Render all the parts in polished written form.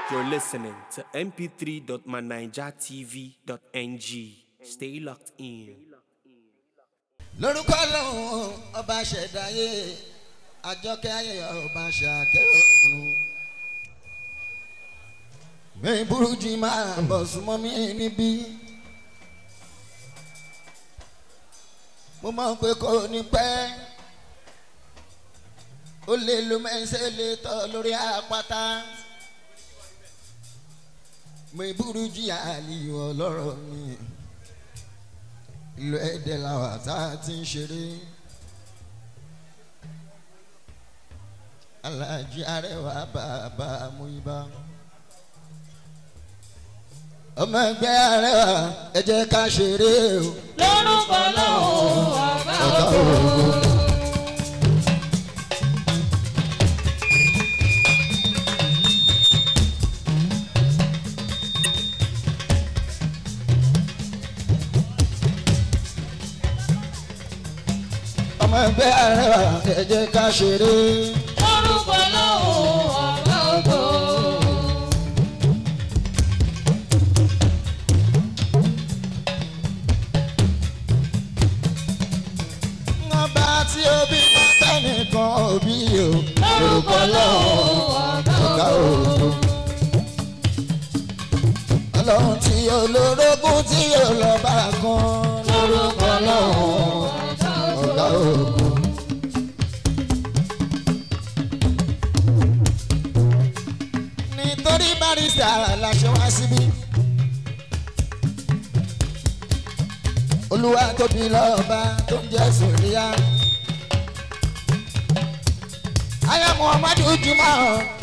You're listening to mp3.manijatv.ng. Stay locked in. Lórúkọ Ọlọ́run ọba ṣẹ̀dáyé àjọkẹ́ ayé ọba ṣàkẹ́ ọ̀run. Bẹ́ẹ̀ burújí máa bọ̀ súnmọ́ mi níbí. Mo mọ̀ pé kò ní pẹ́. Ó lè lo mẹ́sẹ̀ lè tọ́ lórí àpáta. Bẹ́ẹ̀ burújí àlìyé ọlọ́rọ̀ mi. Ìlú Ẹdẹ làwà tá a ti ń ṣeré. Aláàjì Arẹwà bàbá Múyìbá. Ọmọ ẹgbẹ́ Arẹwà ẹ jẹ́ ká ṣeré o. Lórúkọ Ọlọ́run ọ̀gá ògo. Ọmọ ẹgbẹ́ Arẹwà ẹ jẹ́ ká ṣeré. Lórúkọ Ọlọ́run ọ̀gá ògo. Ọba tí ó bí mọ́tà nìkan òbí o. Lórúkọ Ọlọ́run ọ̀gá ògo. Ọlọ́run tí olórogún tí olọ́ba kan. Lórúkọ Ọlọ́run Ọ̀gá ògo. Nítorí barista la ṣe wá síbí. Olúwa tóbi lọ́ba tó ń jẹ́ Sùríyá. Aya Muhammadu Jumah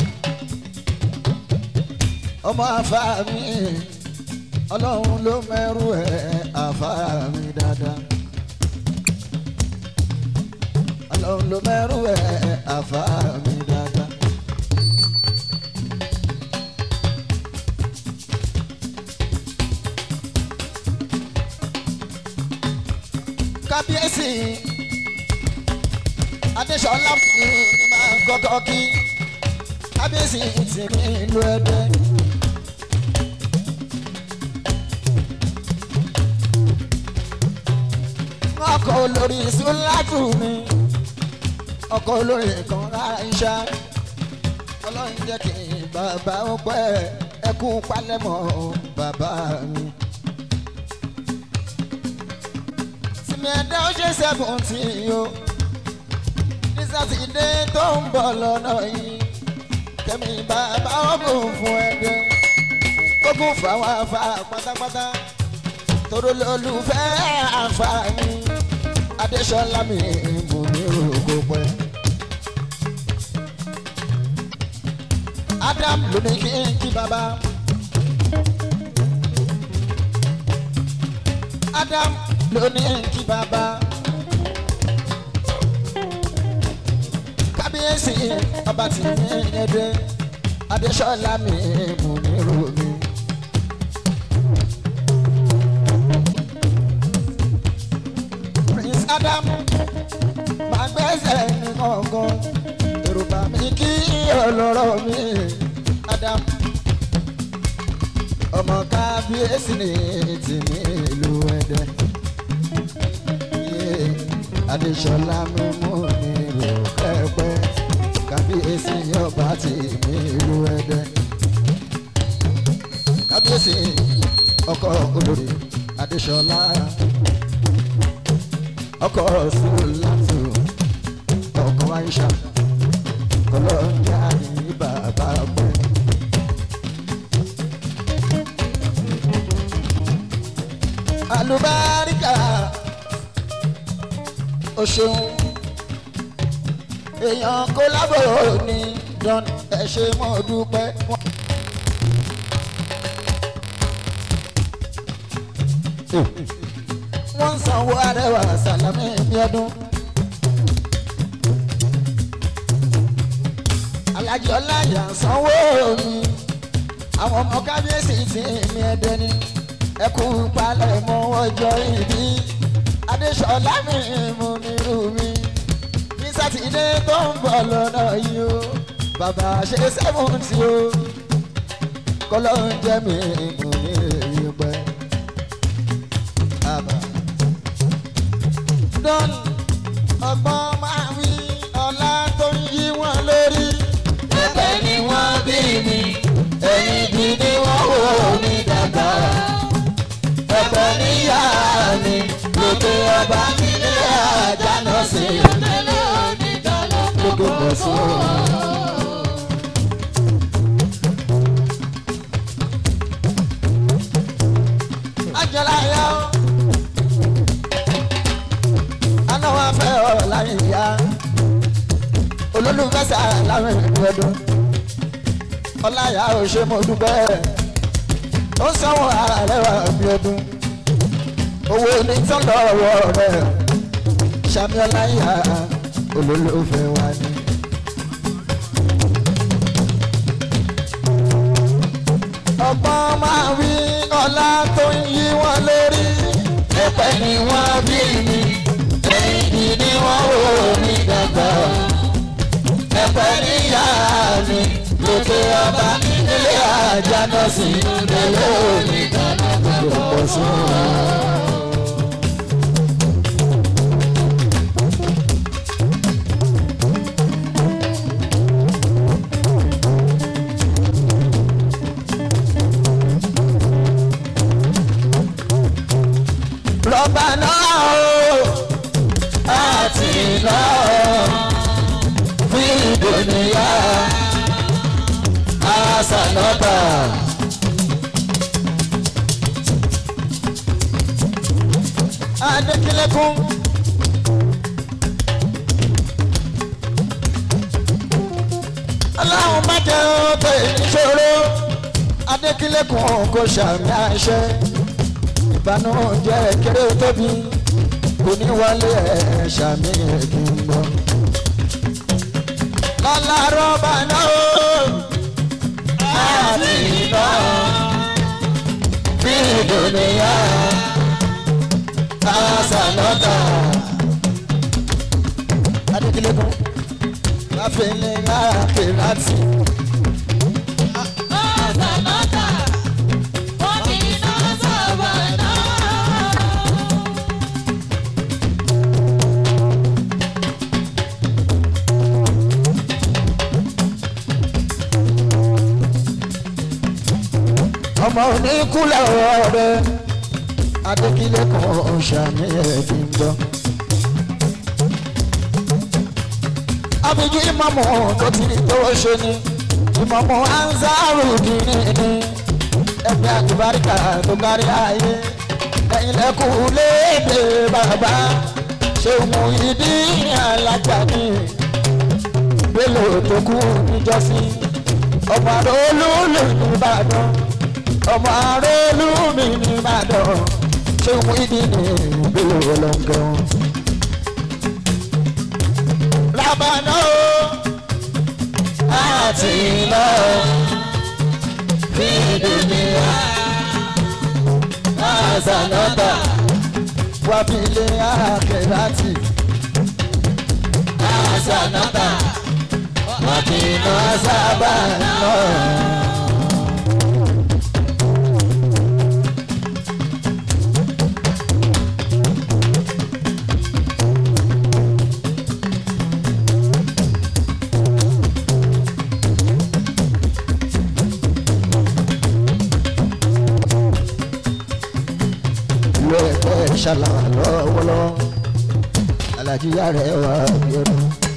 ọmọ àfà mi. Ọlọ́run ló mẹ́rù ẹ̀ àfà mi dáadáa. Ọlọ́run ló mẹ́rù ẹ̀ àfà mi dáadáa. Kábíyèsí Adéṣọlá mi ni máa kọ́kọ́ kí. Kábíyèsí ti ní ìlú Ẹdẹ. Ọkọ̀ olórí Sùlátù mi. Ọkọ̀ olórí kan Aisha. Ọlọ́run jẹ́ kí bàbá ó pẹ́ ẹkú palẹ̀mọ́ bàbá mi. Tìmí ẹ̀dá ó ṣe 17 o. Ní Sátidé tó ń bọ̀ lọ́nà yìí. Kẹ́mi bàbá ọ̀gùn fún Ẹdẹ. Ó kún fáwọn afá pátápátá. Toro lólùfẹ́ àǹfààní. Adéṣọlá mi mú ní ògo pẹ́. Adam ló ní kí n kí bàbá. Adam ló ní kí bàbá. Kábíyèsí ọba tí ní Ẹdẹ. Adéṣọlá mi mú ní ògo. Adam máa gbẹ́sẹ̀ ní kọ̀ọ̀kan. Yorùbá mi kí ọlọ́rọ̀ mi. Adam ọmọ kábíyèsí ní tìmí ìlú Ẹdẹ. Adéṣọlá mi mú mi rò kẹ́pẹ́. Kábíyèsí ọba tìmí ìlú Ẹdẹ. Kábíyèsí ọkọ olórí Adéṣọlá. Ọkọ Sùlátù ọkọ Aisha kọlọ́ọ̀jà ní bàbá pẹ́. Àlùbáríkà o ṣeun èèyàn kó lábòrò ní dán ẹ ṣe mọ́ dúpẹ́. Wọ́n ń sanwó Arẹwà Sàlámì ní ọdún. Alájì Ọláyà sanwó mi. Àwọn ọmọ kábíyèsí ti mi Ẹdẹ ni. Ẹkú palẹ̀ mọ́ ọjọ́ ìbí. Adéṣọlá mi mú nírú mi. Ní Sátidé tó ń bọ̀ lọ́nà yìí o. Bàbá ṣe 70 o. kọ́lọ́ ń jẹ́ mi mú ní èyí pẹ́. Don ọgbọ́n máa wí ọlá tó ń yí wọn lórí. Ẹ̀bẹ̀ ni wọ́n bí mi, ẹ̀yìn bí ni wọ́n wò mí dàgbà. Ẹ̀bẹ̀ níyà mi, lókè ọba nílé àjànà sí. Ìtẹ̀lé onídàlọ́ gbogbo pọ̀ sún. Ajọ́lá yọ. Anáwó afẹ́ ọ̀rọ̀ láyé ìyá. Olólùfẹ́ sáà láwọn ènìyàn ọdún. Ọláyà ò ṣe mo dúpẹ́. Ó sanwó ààrẹ wà bí ọdún. Owó ní tán lọ́wọ́ rẹ̀. Ṣàmì Ọláyà olólùfẹ́ wa ni. Ọgbọ́n máa wí ọlá tó ń yí wọn lórí. Ẹ̀pẹ̀ ni wọ́n bí mi, ẹ̀yìn ni wọ́n wò mí dàgbà. Ẹ̀pẹ̀ níyà mi, lókè ọba nílé àjànà sí. Ìtẹ̀lé onídàlọ́ gbogbo pọ̀ sún. Rọ́bà náà o, Àti lọ fi ìdùnnìyà àṣàlọ́bà. Adékìlẹ́kùn. Ọlọ́run má jẹ́ òkè ìṣòro. Adékìlẹ́kùn kò ṣàmì àṣẹ. Ìbànújẹ́ kéré tóbi kò ní wọlé ẹ̀ ṣàmì kí n gbọ́. Lọ́lá rọ́bà náà o. Àti lọ fi ìdùnnìyà àṣàlọ́bà. Adékìlẹ́kùn wá fi ní láàpẹ̀ láti. Àṣàlọ́bà, wọ́n ti ná sọ̀bà náà. Ọmọ oníkúlẹ̀ ọ̀rẹ́ Adékìlẹ́kùn ṣàmì ẹ̀ kí n gbọ́. Abiju ìmọ̀mù tó ti rí tó ṣe ni ìmọ̀mù Ansaru dìní ni ẹgbẹ́ àtibáríkà tó kárí ayé ẹ̀yin lẹ́kùn léde bàbá ṣéun ìdí alájà ni Bello tó kú níjọ́sí ọmọ àrólú lè ní Ìbàdàn ọmọ àrólú mi ní Ìbàdàn ṣéun ìdí ni Bello lọ́ngàn. Rabana o, Àti lọ fi ìdùnnìyà àṣàlọ́bà. wabile akhirati Àṣàlọ́bà, wọ́n ti ná sábà náà. ṣàlàwà lọ́wọ́lọ́wọ́ alájí yàrá ẹ̀ wá yọrọ.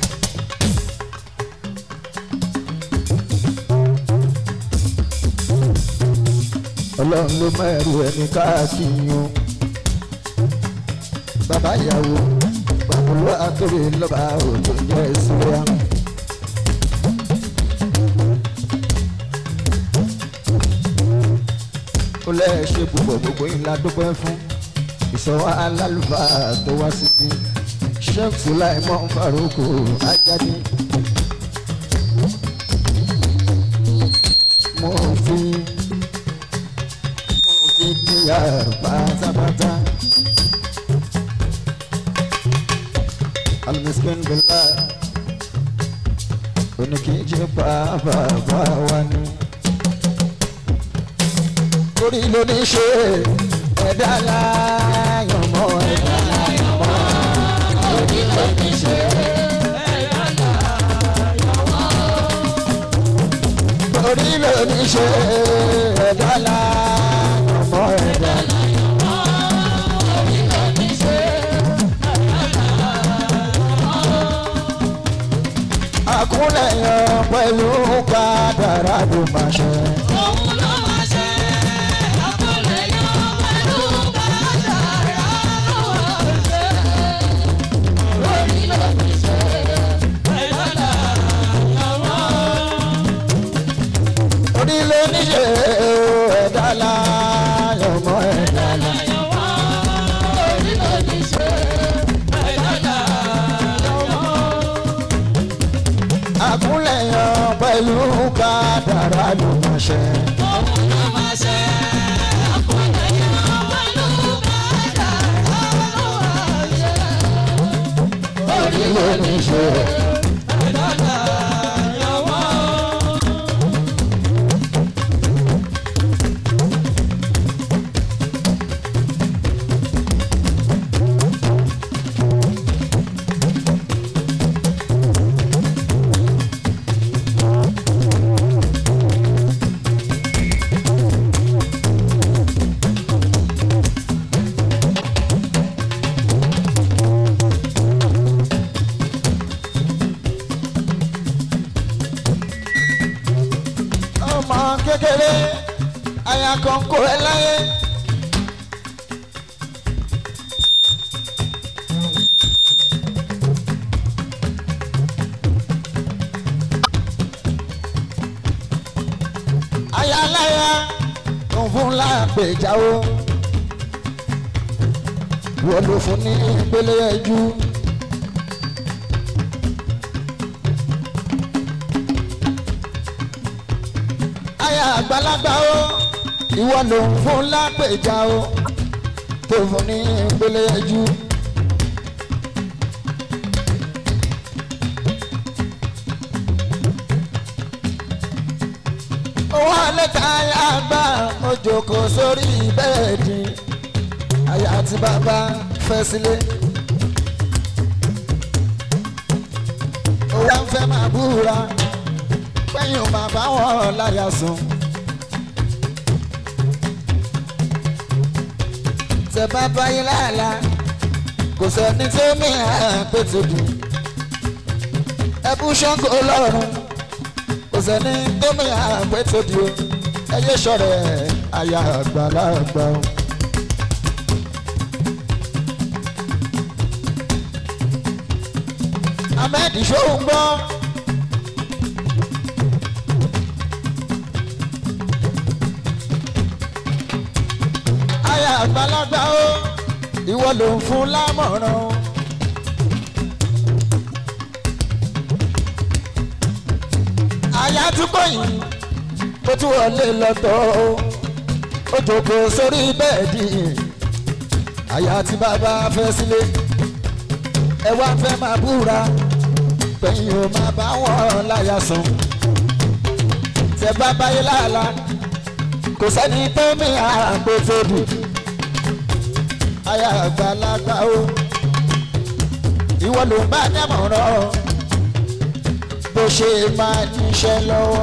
Ọlọ́run ló mọ ẹrù ẹni káàkiri o bàbá ìyàwó bàbá akéré lọ́ba òjò jẹ́ ìṣúra. Ó lẹ́ẹ̀ṣẹ̀ púpọ̀ gbogbo yín la dúpẹ́ fún ìsọ̀wá alálùfáà tó wá síbí Sheikh Sulaiman Farouk Ajadi. Mo fi kíyà pátápátá Al-Miskin Billah oníkíjì pàápàá wá ní. torí ló ní ṣe ẹ̀dá láyọ̀ mọ́ ẹ̀dá láyọ̀ mọ́ torí ló ní ṣe ẹ̀dá láyọ̀ mọ́ torí ló ní ṣe ẹ̀dá láyọ̀ mọ́ ẹ̀dá láyọ̀ mọ́ torí ló ní ṣe ẹ̀dá láyọ̀ mọ́. Àkúnlẹ̀ yan pẹ̀lú kádàrá ló máa ṣe. Ẹ̀dá láyọ̀ mọ́ ẹ̀dá láyọ̀ mọ́ orí ló ní ṣe ẹ̀dá láyọ̀ mọ́. Àkúnlẹ̀ yan pẹ̀lú kádàrá ló máa ṣe. Òun ló máa ṣe. Àkúnlẹ̀ yan pẹ̀lú kádàrá ló máa ṣe. Orí ló ní ṣe ẹ̀dá láyọ̀ mọ́. Kékeré aya kan kó ẹ láyé. Aya láya tó ń fún láàpẹ̀jáwó wọ́n ló fún ní ìpele ẹjú. Àgbàlagbà o ìwọ ló ń fún lápèjà o tó fún ní ìpele ẹjú. Owó àlẹ́ta ayá àgbà ojoko sórí bẹ́ẹ̀dì aya àti bàbá fẹ́ sílé. Owó ń fẹ́ máa búra pẹ́yìn ò máa bá wọn láyà sùn. Tẹ bá báyìí láàlá kò sẹ́ni tó mìíràn pé tó dùn. Ẹbú Ṣàngó lọ́rùn kò sẹ́ni tó mìíràn pé tó dùn. Ẹ yé ṣọ̀rẹ́ aya àgbàlagbà o. Ahmed ṣóun gbọ́. Àgbàlagbà o ìwọ ló ń fún lámọ̀ràn o. Àyà túbọ̀ yìí ó tún wọlé lọ́tọ̀ o ó jókòó sórí bẹ́ẹ̀dì àyà tí bàbá fẹ́ sílé. Ẹ wá fẹ́ máa búra pẹ̀yìn ò máa bá wọn láyà sùn. Tẹ bá báyé láàlá kò sẹ́ni tó mi àgbẹ̀fẹ̀dù. Aya àgbàlagbà o ìwọ ló ń bá dámọ̀ràn bó ṣe máa níṣẹ́ lọ́wọ́.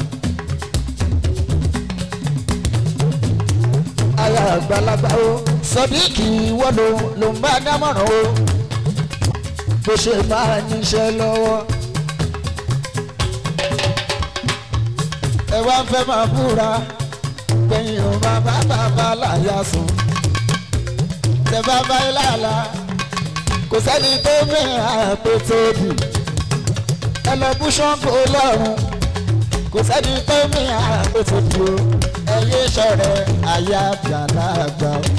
Aya àgbàlagbà o Sodiq ìwọ ló ń bá dámọ̀ràn o bó ṣe máa níṣẹ́ lọ́wọ́. Ẹ wá ń fẹ́ máa búra gbẹ̀yìn ò máa bá bàbá láyà sùn. Tẹ bá báyìí láàlá kò sẹ́ni tó mìíràn pé tóbi. Ẹ lọ bú Ṣàngó lọ́rùn kò sẹ́ni tó mìíràn pé tóbi o. Ẹ yé ṣọ̀rẹ́ aya àgbàlagbà o.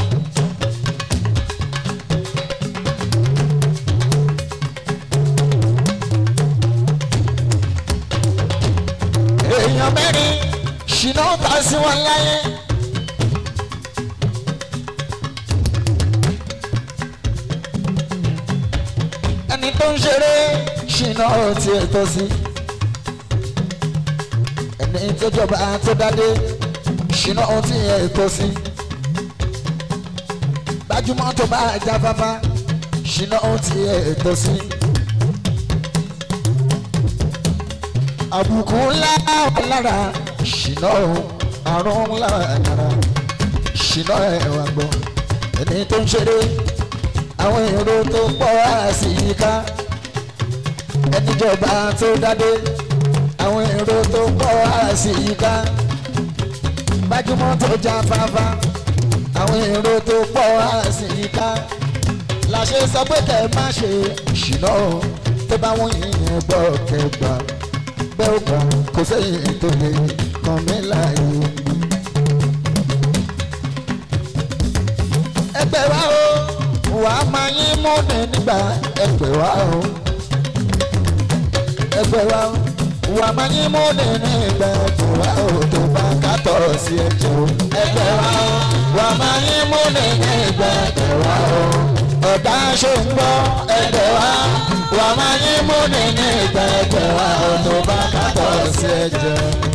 Èèyàn mẹ́rin ṣìnà ta sí wọn láyé. Ẹni tó ń ṣeré ṣìnà tí ẹ tọ́ sí. Ẹni tó jọba tó dádé ṣìnà ohun tí ẹ tó sí. gbajúmọ̀ tó bá jáfáfá ṣìnà ohun tí ẹ tó sí. àbùkù ńlá lára ṣìnà ohun àrùn ńlá lára ṣìnà ẹ̀wà gbọ́ ẹni tó ń ṣeré àwọn èrò tó pọ̀ àṣìyíká ẹníjọba tó dádé àwọn èrò tó pọ̀ àṣìyíká gbajúmọ̀ tó jáfáfá àwọn èrò tó pọ̀ àṣìyíká làṣẹ sọ pé kẹ́ má ṣe ṣìnà tó bá wọ́n yìnyín gbọ́ kẹgbà bẹ́ẹ̀ ó gbà kò sẹ́yìn tó lè kàn mí láàyè. ẹgbẹ́ wa o wàá máa yín múni nígbà ẹgbẹ́ wa o ẹgbẹ́ wa o wàá máa yín múni nígbà ẹgbẹ́ wa o tó bá kàtọ́ sí ẹ̀jẹ̀ o ẹgbẹ́ wa o wàá máa yín múni nígbà ẹgbẹ́ wa o ọ̀dà ṣe ń gbọ́ ẹgbẹ́ wa wàá máa yín múni nígbà ẹgbẹ́ wa o tó bá kàtọ́ sí ẹ̀jẹ̀.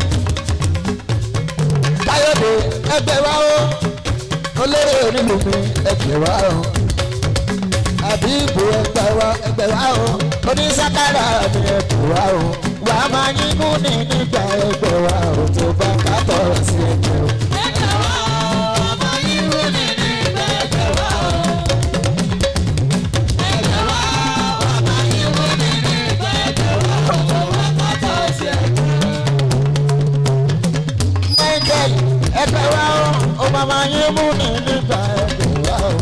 Káyọ̀dé ẹgbẹ́ wa o olórí onílù mi ẹgbẹ́ wa o àbí ìbò ẹgbẹ́ wa o onísàkárà mi ẹgbẹ́ wa o wàá máa yín mú ní nígbà ẹgbẹ́ wa o tó bá kàtọ́ sí ẹgbẹ́ o. ẹgbẹ́ wa o wàá máa yín mú ní nígbà ẹgbẹ́ wa o. ẹgbẹ́ wa wàá máa yín mú ní nígbà ẹgbẹ́ wa o tó bá kàtọ́ sí ẹgbẹ́ o. Michael ẹgbẹ́ wa o máa máa yín mú ní nígbà ẹgbẹ́ wa o.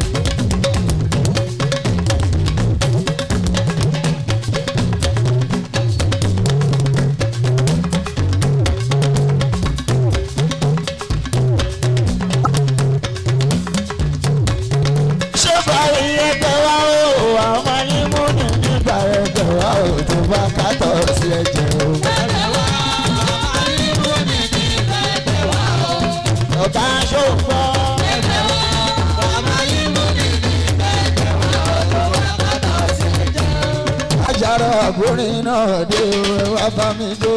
Àgbórin náà dé wá bá mi jó.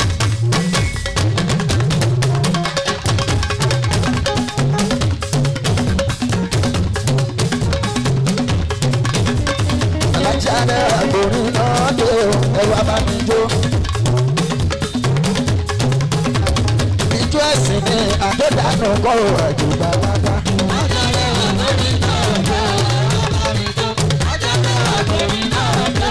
Alájáde àgbórin náà dé wá bá mi jó. Ìjọ ẹ̀sìn ni àdédànù kọ́ àjò bàbá. Alájáde àgbórin náà dé wá bá mi jó. Alájáde àgbórin náà dé.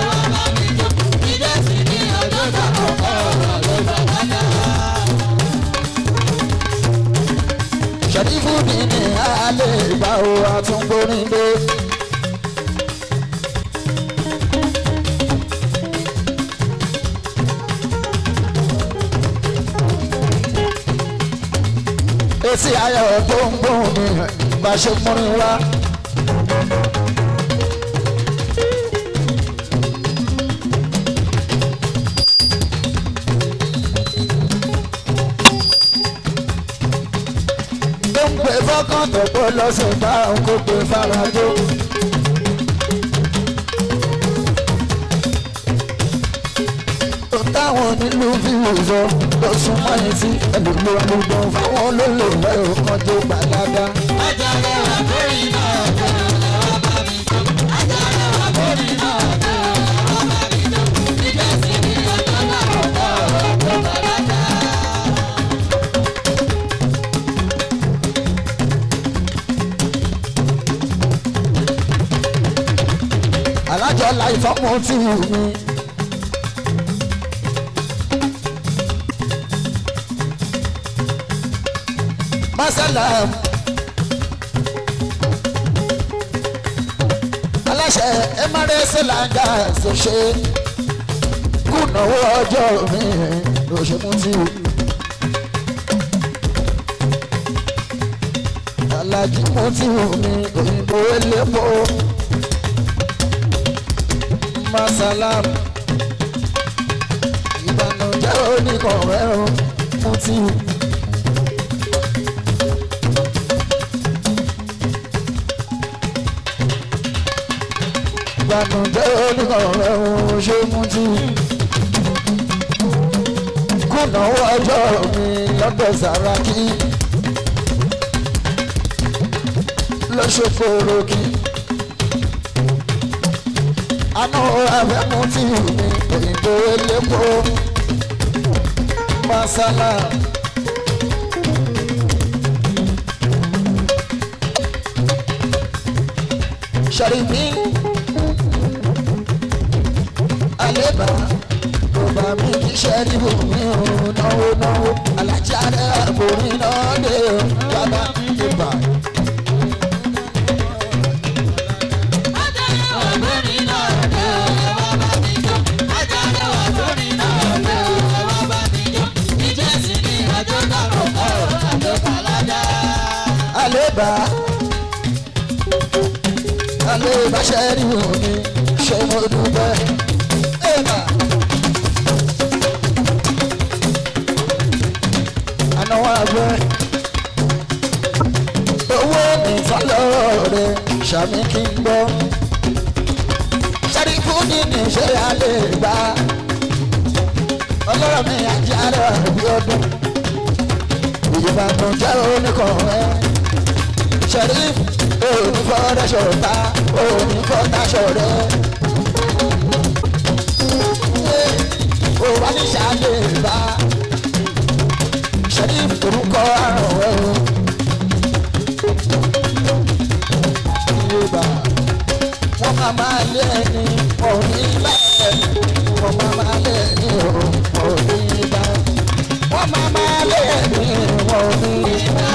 Ṣàdífù mi ní alẹ́ ìgbà wo àtúngbórin dé. Etí ayọ̀ tó ń gbóhùn mi bá ṣe múrin wá. Fọ́kàn tó pọ̀ lọ́sẹ̀ bá òun kó pé farajó. Tó táwọn nílùú fi wùzọ lọ sún mọ́ etí ẹlòmíràn àlùbọ̀n fáwọn olólùfẹ́ òkan tó gbàgádá. Ajáre wà lórí náà tó lọ́wọ́ bá mi jó. Ajáre wà lórí náà tó lọ́wọ́ bá mi jó. Nígbà tí mi ọjọ́ náà kọ̀ ọ̀rọ̀ tó gbàgádá. Alájọ láì fọ́mù tí wù mí. Masalam aláṣẹ MRS langa ṣoṣe kùnàwó ọjọ́ mi lóṣèlú tí wù. Alájí mo ti wù mí òyìnbó elépo. Masalam ìbànújẹ́ oníkọ̀ọ́rẹ́ o mo ti wù. Ìbànújẹ́ oníkọ̀ọ́rẹ́ o ṣé mo ti wù. Kú má náwó ọjọ́ mi lọ́dọ̀ Sàràkí lọ́sọ̀kòrò kí àná abẹ́mú tí mi òyìnbó elépo masala. Ṣàrìbí àlébà bàbá mi kì í ṣẹ́ríbù mi ò náwó náwó alájà rẹ̀ àbòrí náà dé o bàbá mi bà. Àlébà ṣẹ́ríbù mi ṣe mo dúpẹ́. Ànáwó àgbẹ̀ owó mi fọlọ́ọ̀rẹ́ ṣàmì kí n gbọ́. Ṣẹ́rífù ní ní ṣe àlébà ọlọ́rọ̀ mi àjàrà bí ọdún ìjọba tó jẹ́ oníkọ̀ọ́ Ṣẹ́rífù òní fọ́dá ṣọ̀tá òní fọ́dá ṣọ̀rẹ́. Ó wá ní ṣàlébà Ṣẹ́rífù orúkọ àrùn ẹ̀ o. Yorùbá wọ́n máa lé ẹni wọn ò ní bẹ́ẹ̀ wọ́n máa lé ẹni wọn ò ní bẹ́ẹ̀ wọ́n máa lé ẹni wọn ò ní bẹ́ẹ̀.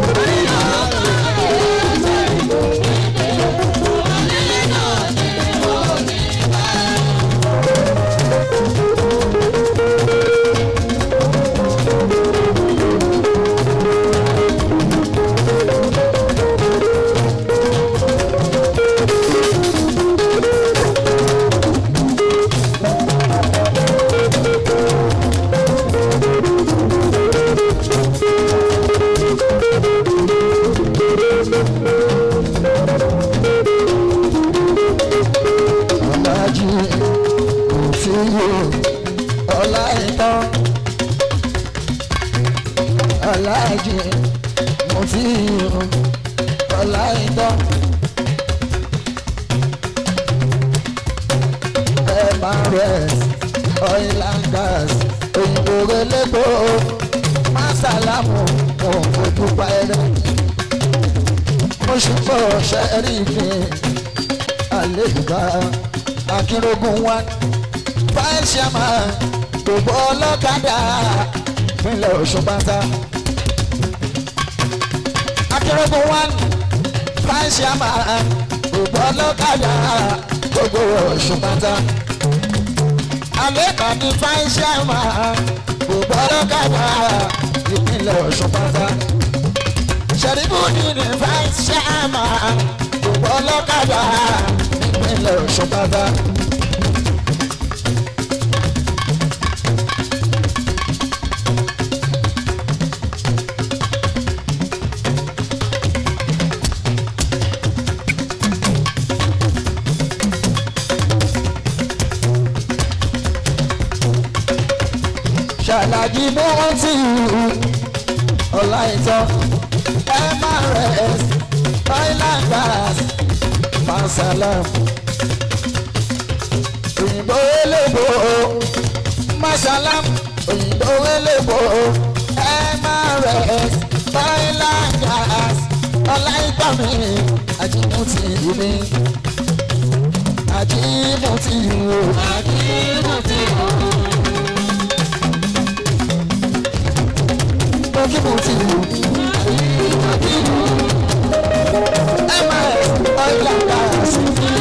Aláàjì mo ti yàn ọ̀la ìtọ́ MRS oil and gas òyìnbó elépo masalamu mo fojú pa ẹrẹ mo ṣùpọ̀ Ṣẹ́rífù àlébà akínrógún wa vice chairman gbogbo ọlọ́kadà ìpínlẹ̀ Ọ̀ṣun pátá. Akérògùn wa vice chairman gbogbo ọlọ́kadà gbogbo Ọ̀ṣun pátá. Àlébà ní vice chairman gbogbo ọlọ́kadà ìpínlẹ̀ Ọ̀ṣun pátá. Ṣẹ́rífù ní vice chairman gbogbo ọlọ́kadà ìpínlẹ̀ Ọ̀ṣun pátá. Ṣàlàjì mú wọn tí ọ̀la ìtọ́ MRS oil and gas masalam òyìnbó elébo masalam òyìnbó elébo MRS oil and gas ọ̀la ìtọ́ mi àjìmùtì mi àjìmùtì o àjìmùtì o. Àjìmùtì o. MRS oil and gas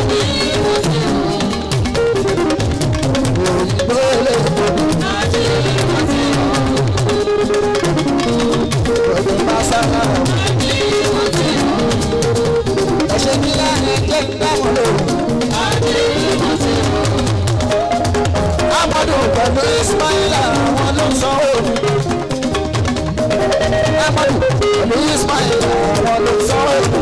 òyìnbó elébo òyìnbó masala ẹ̀ṣẹ̀ kí láàrin jẹ́ dáwọn lò. Amadu pẹ̀lú Ismaila àwọn ló ń san òní. Amadu pẹ̀lú Ismaila àwọn ló ń san òní.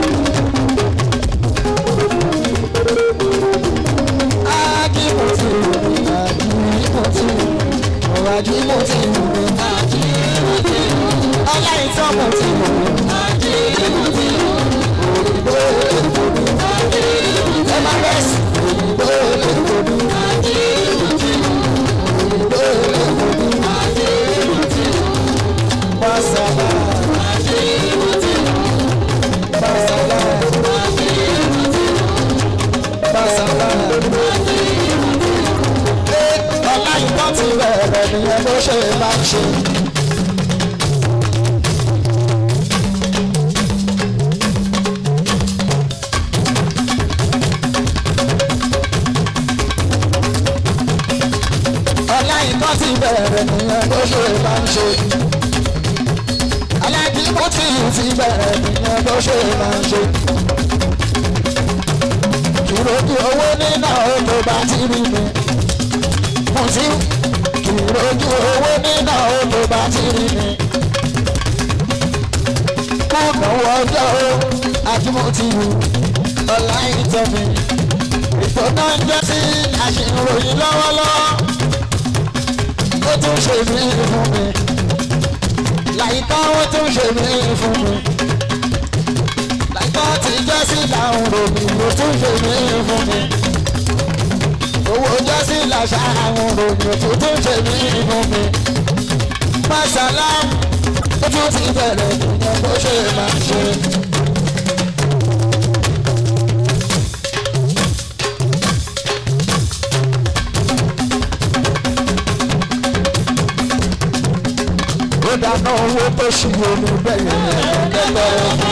Àjìmùtì mo ti mọ̀ òyìnbó èkódú ẹ má bẹ́sì òyìnbó èkódú òyìnbó èkódú masala masala masala ọlá ìtọ́ ti bẹ̀rẹ̀ nìyẹn bó ṣe máa ń ṣe. ọlá ìtọ́ ti bẹ̀rẹ̀ nìyẹn bó ṣe máa ń ṣe. alájímọ́ ti bẹ̀rẹ̀ nìyẹn bó ṣe máa ń ṣe. kìròdì owó nínà ó tó bá ti rí mi. mo ti kìròdì owó nínà ó tó bá ti rí mi. mo náwó ọjọ́ ó ajímọ́ ti wù ọlá ìtọ́ mi. ètò náà ń jẹ́ sí àṣìròyìn lọ́wọ́lọ́wọ́. ó tún ṣe mí fún mi. láìpẹ́ ó tún ṣe mí fún mi. láìpẹ́ ti jẹ́ sí làwọn ròmí ó tún ṣe mí fún mi. owó jẹ́ sí làṣà àwọn ròmí ó tún ṣe mí fún mi. Masalam ó tún ti bẹ̀rẹ̀ nìyẹn bó ṣe máa ṣe. ó dáná owó tó ṣì omi bẹ́yẹn lẹ́gbẹ̀rẹ̀.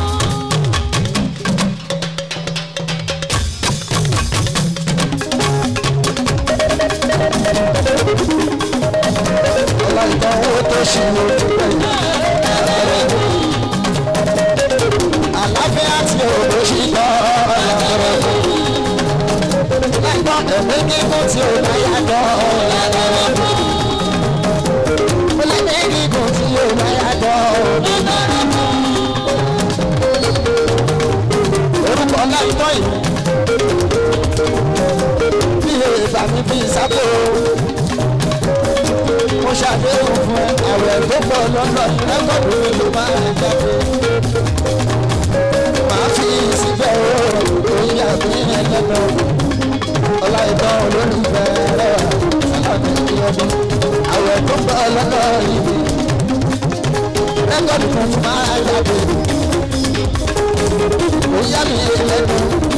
ọlọ́ìtàn owó tó ṣì omi bẹ́yẹn lẹ́gbẹ̀rẹ̀. àlàáfíà tí òdo ṣì tọ́ lẹ́gbẹ̀rẹ̀. lẹ́gbọ̀n ẹ̀mí kíkún tí ò láyà tọ́ lẹ́gbẹ̀rẹ̀. orúkọ láìpọ́ yìí bí èèbà mi bí sábò mo ṣàdéhùn fún àwẹ̀ tó pọ̀ lọ́nà rẹ́kọ̀dù mi ló máa ń jáde màá fi síbẹ̀ òyìn àbí ẹlẹ́nu ọláìtàn olólùfẹ́ rẹ̀ sálàdé ìyọdún àwẹ̀ tó pọ̀ lọ́nà ìbí rẹ́kọ̀dù kan máa jáde ó yá mi lẹ́nu.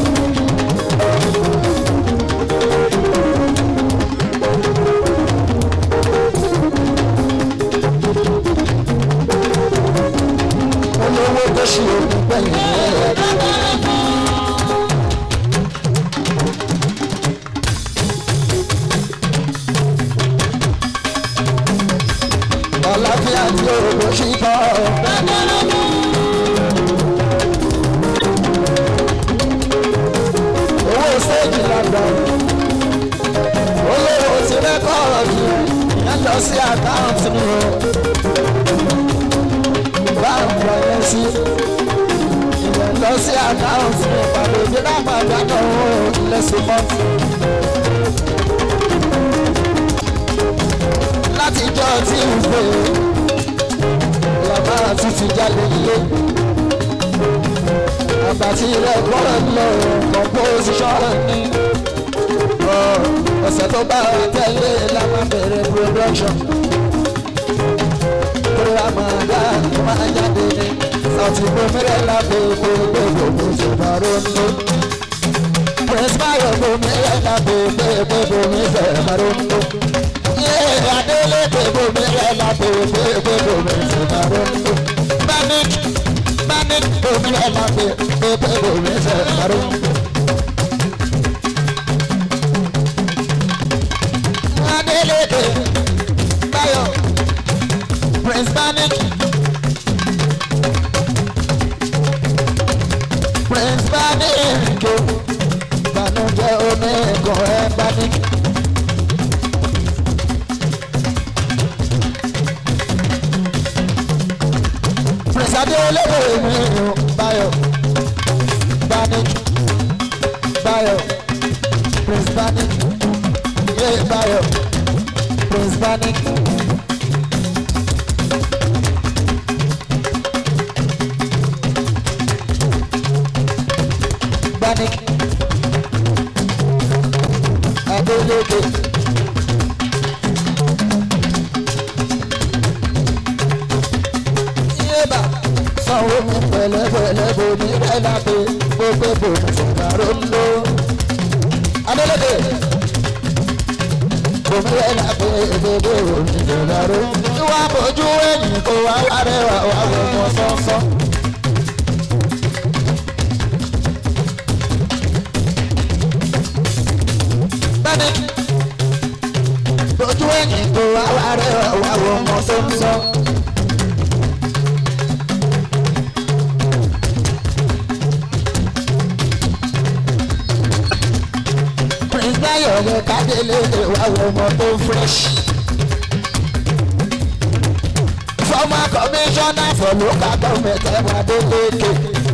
olówó tó ṣe òkú pẹ̀lú ọ̀làfíà ní òògùn ṣì kọ́ owó stéèjì làgbà olówó ti rẹ́kọ̀ọ̀dù yẹn lọ sí àkáǹtì mi o báńkì ọ̀yẹ́ sí ìyẹn lọ sí àkáǹtì mi pàdé ní lágbàdàgbà owó lẹ́sìn mọ́tì. látijọ́ tí ń gbé lọ́mọ àtúntì jáde ilé àbàtì rẹ̀ gbọ́dọ̀ lọ composition ní ọ̀sẹ̀ tó bá tẹ̀lé la máa bẹ̀rẹ̀ production kúrò àmàdá tó máa jáde ní South Bomire lábẹ́ gbogbo tó bá ronú Prince Bayo Bomire lábẹ́ gbogbo tó bá ronú. Adele bebo mere la bebo bebo mere marondo. Manic bebo mere la bebo bebo mere marondo. Adele Bayo Prince Manic Prince Manic Banuje Omego Manic. Adele mi Bayo Manic Bayo Prince Manic yeah Bayo Prince Manic Eba sanwó mi pẹ̀lẹ́pẹ̀lẹ́ bomi rẹ̀ lápẹ́ gbogbo bomi sọ̀rọ̀ rondo. Adélèké bomi rẹ̀ lápẹ́ gbogbo bomi sọ̀rọ̀ rondo. Ìwà bójú ẹ̀yìn kó wá rẹwà wá wọ̀mọ sọ́nsọ́n. Bẹ́ẹ̀ni bójú ẹ̀yìn kó wá rẹwà wá wọ̀mọ sọ́nsọ́n. Báyọ̀ Kádélé wà wọ́mọ tó fresh. Former commissioner for local government ẹ̀wà Adélékè.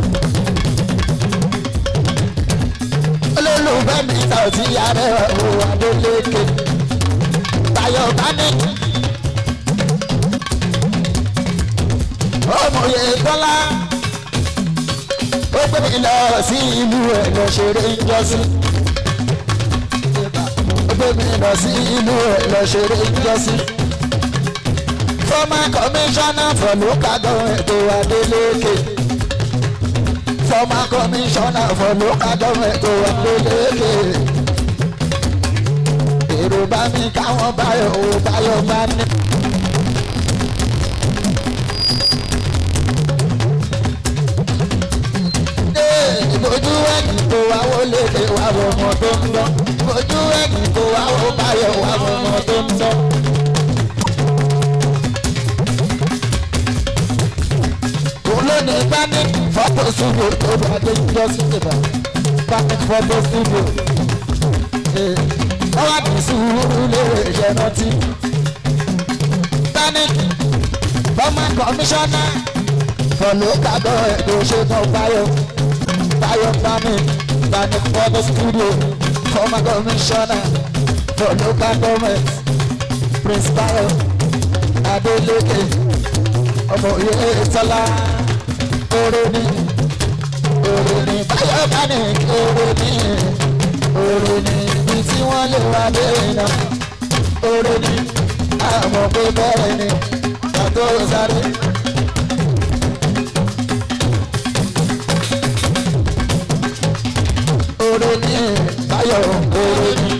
Olólùfẹ́ mi ta òtí yàrá ẹ̀wà Adélékè. Báyọ̀ Bánik. Ọmọye Tọ́lá. Ó gbé mi lọ sí ìlú ẹ̀ lọ ṣeré ìjọsìn. Gbẹ̀mí lọ sí ìlú ẹ̀ lọ ṣeré ìjọsìn. Former commissioner for local government ẹ̀wà Adélékè. Former commissioner for local government ẹ̀wà Adélékè. Èrò bá mi káwọn Báyọ̀ ò Báyọ̀ bá ní. Ìbòjú ẹ̀yìn tó wá wọlé lè wá ọmọ tó ń lọ. Ìbòjú ẹ̀yìn tó wá wọ Báyọ̀ wá ọmọ tó ń lọ. Olóòní Panic photo studio tó bá dé jọ sí ìbá. Panic photo studio. Wọ́n wá ní sùúrù lérè iṣẹ́ rántí. Panic former commissioner for local government tó ṣe tán Báyọ̀. Báyọ̀ Panic photo studio. Former commissioner for local government Prince Báyọ̀ Adélékè. Ọmọye Tọ́lá. Oroni Báyọ̀ Panic Oroni ibi tí wọ́n lè wá dé iná. Oroni àmọ́ pé bẹ́ẹ̀ ni àtó sáré. Oroni Báyọ̀ Oroni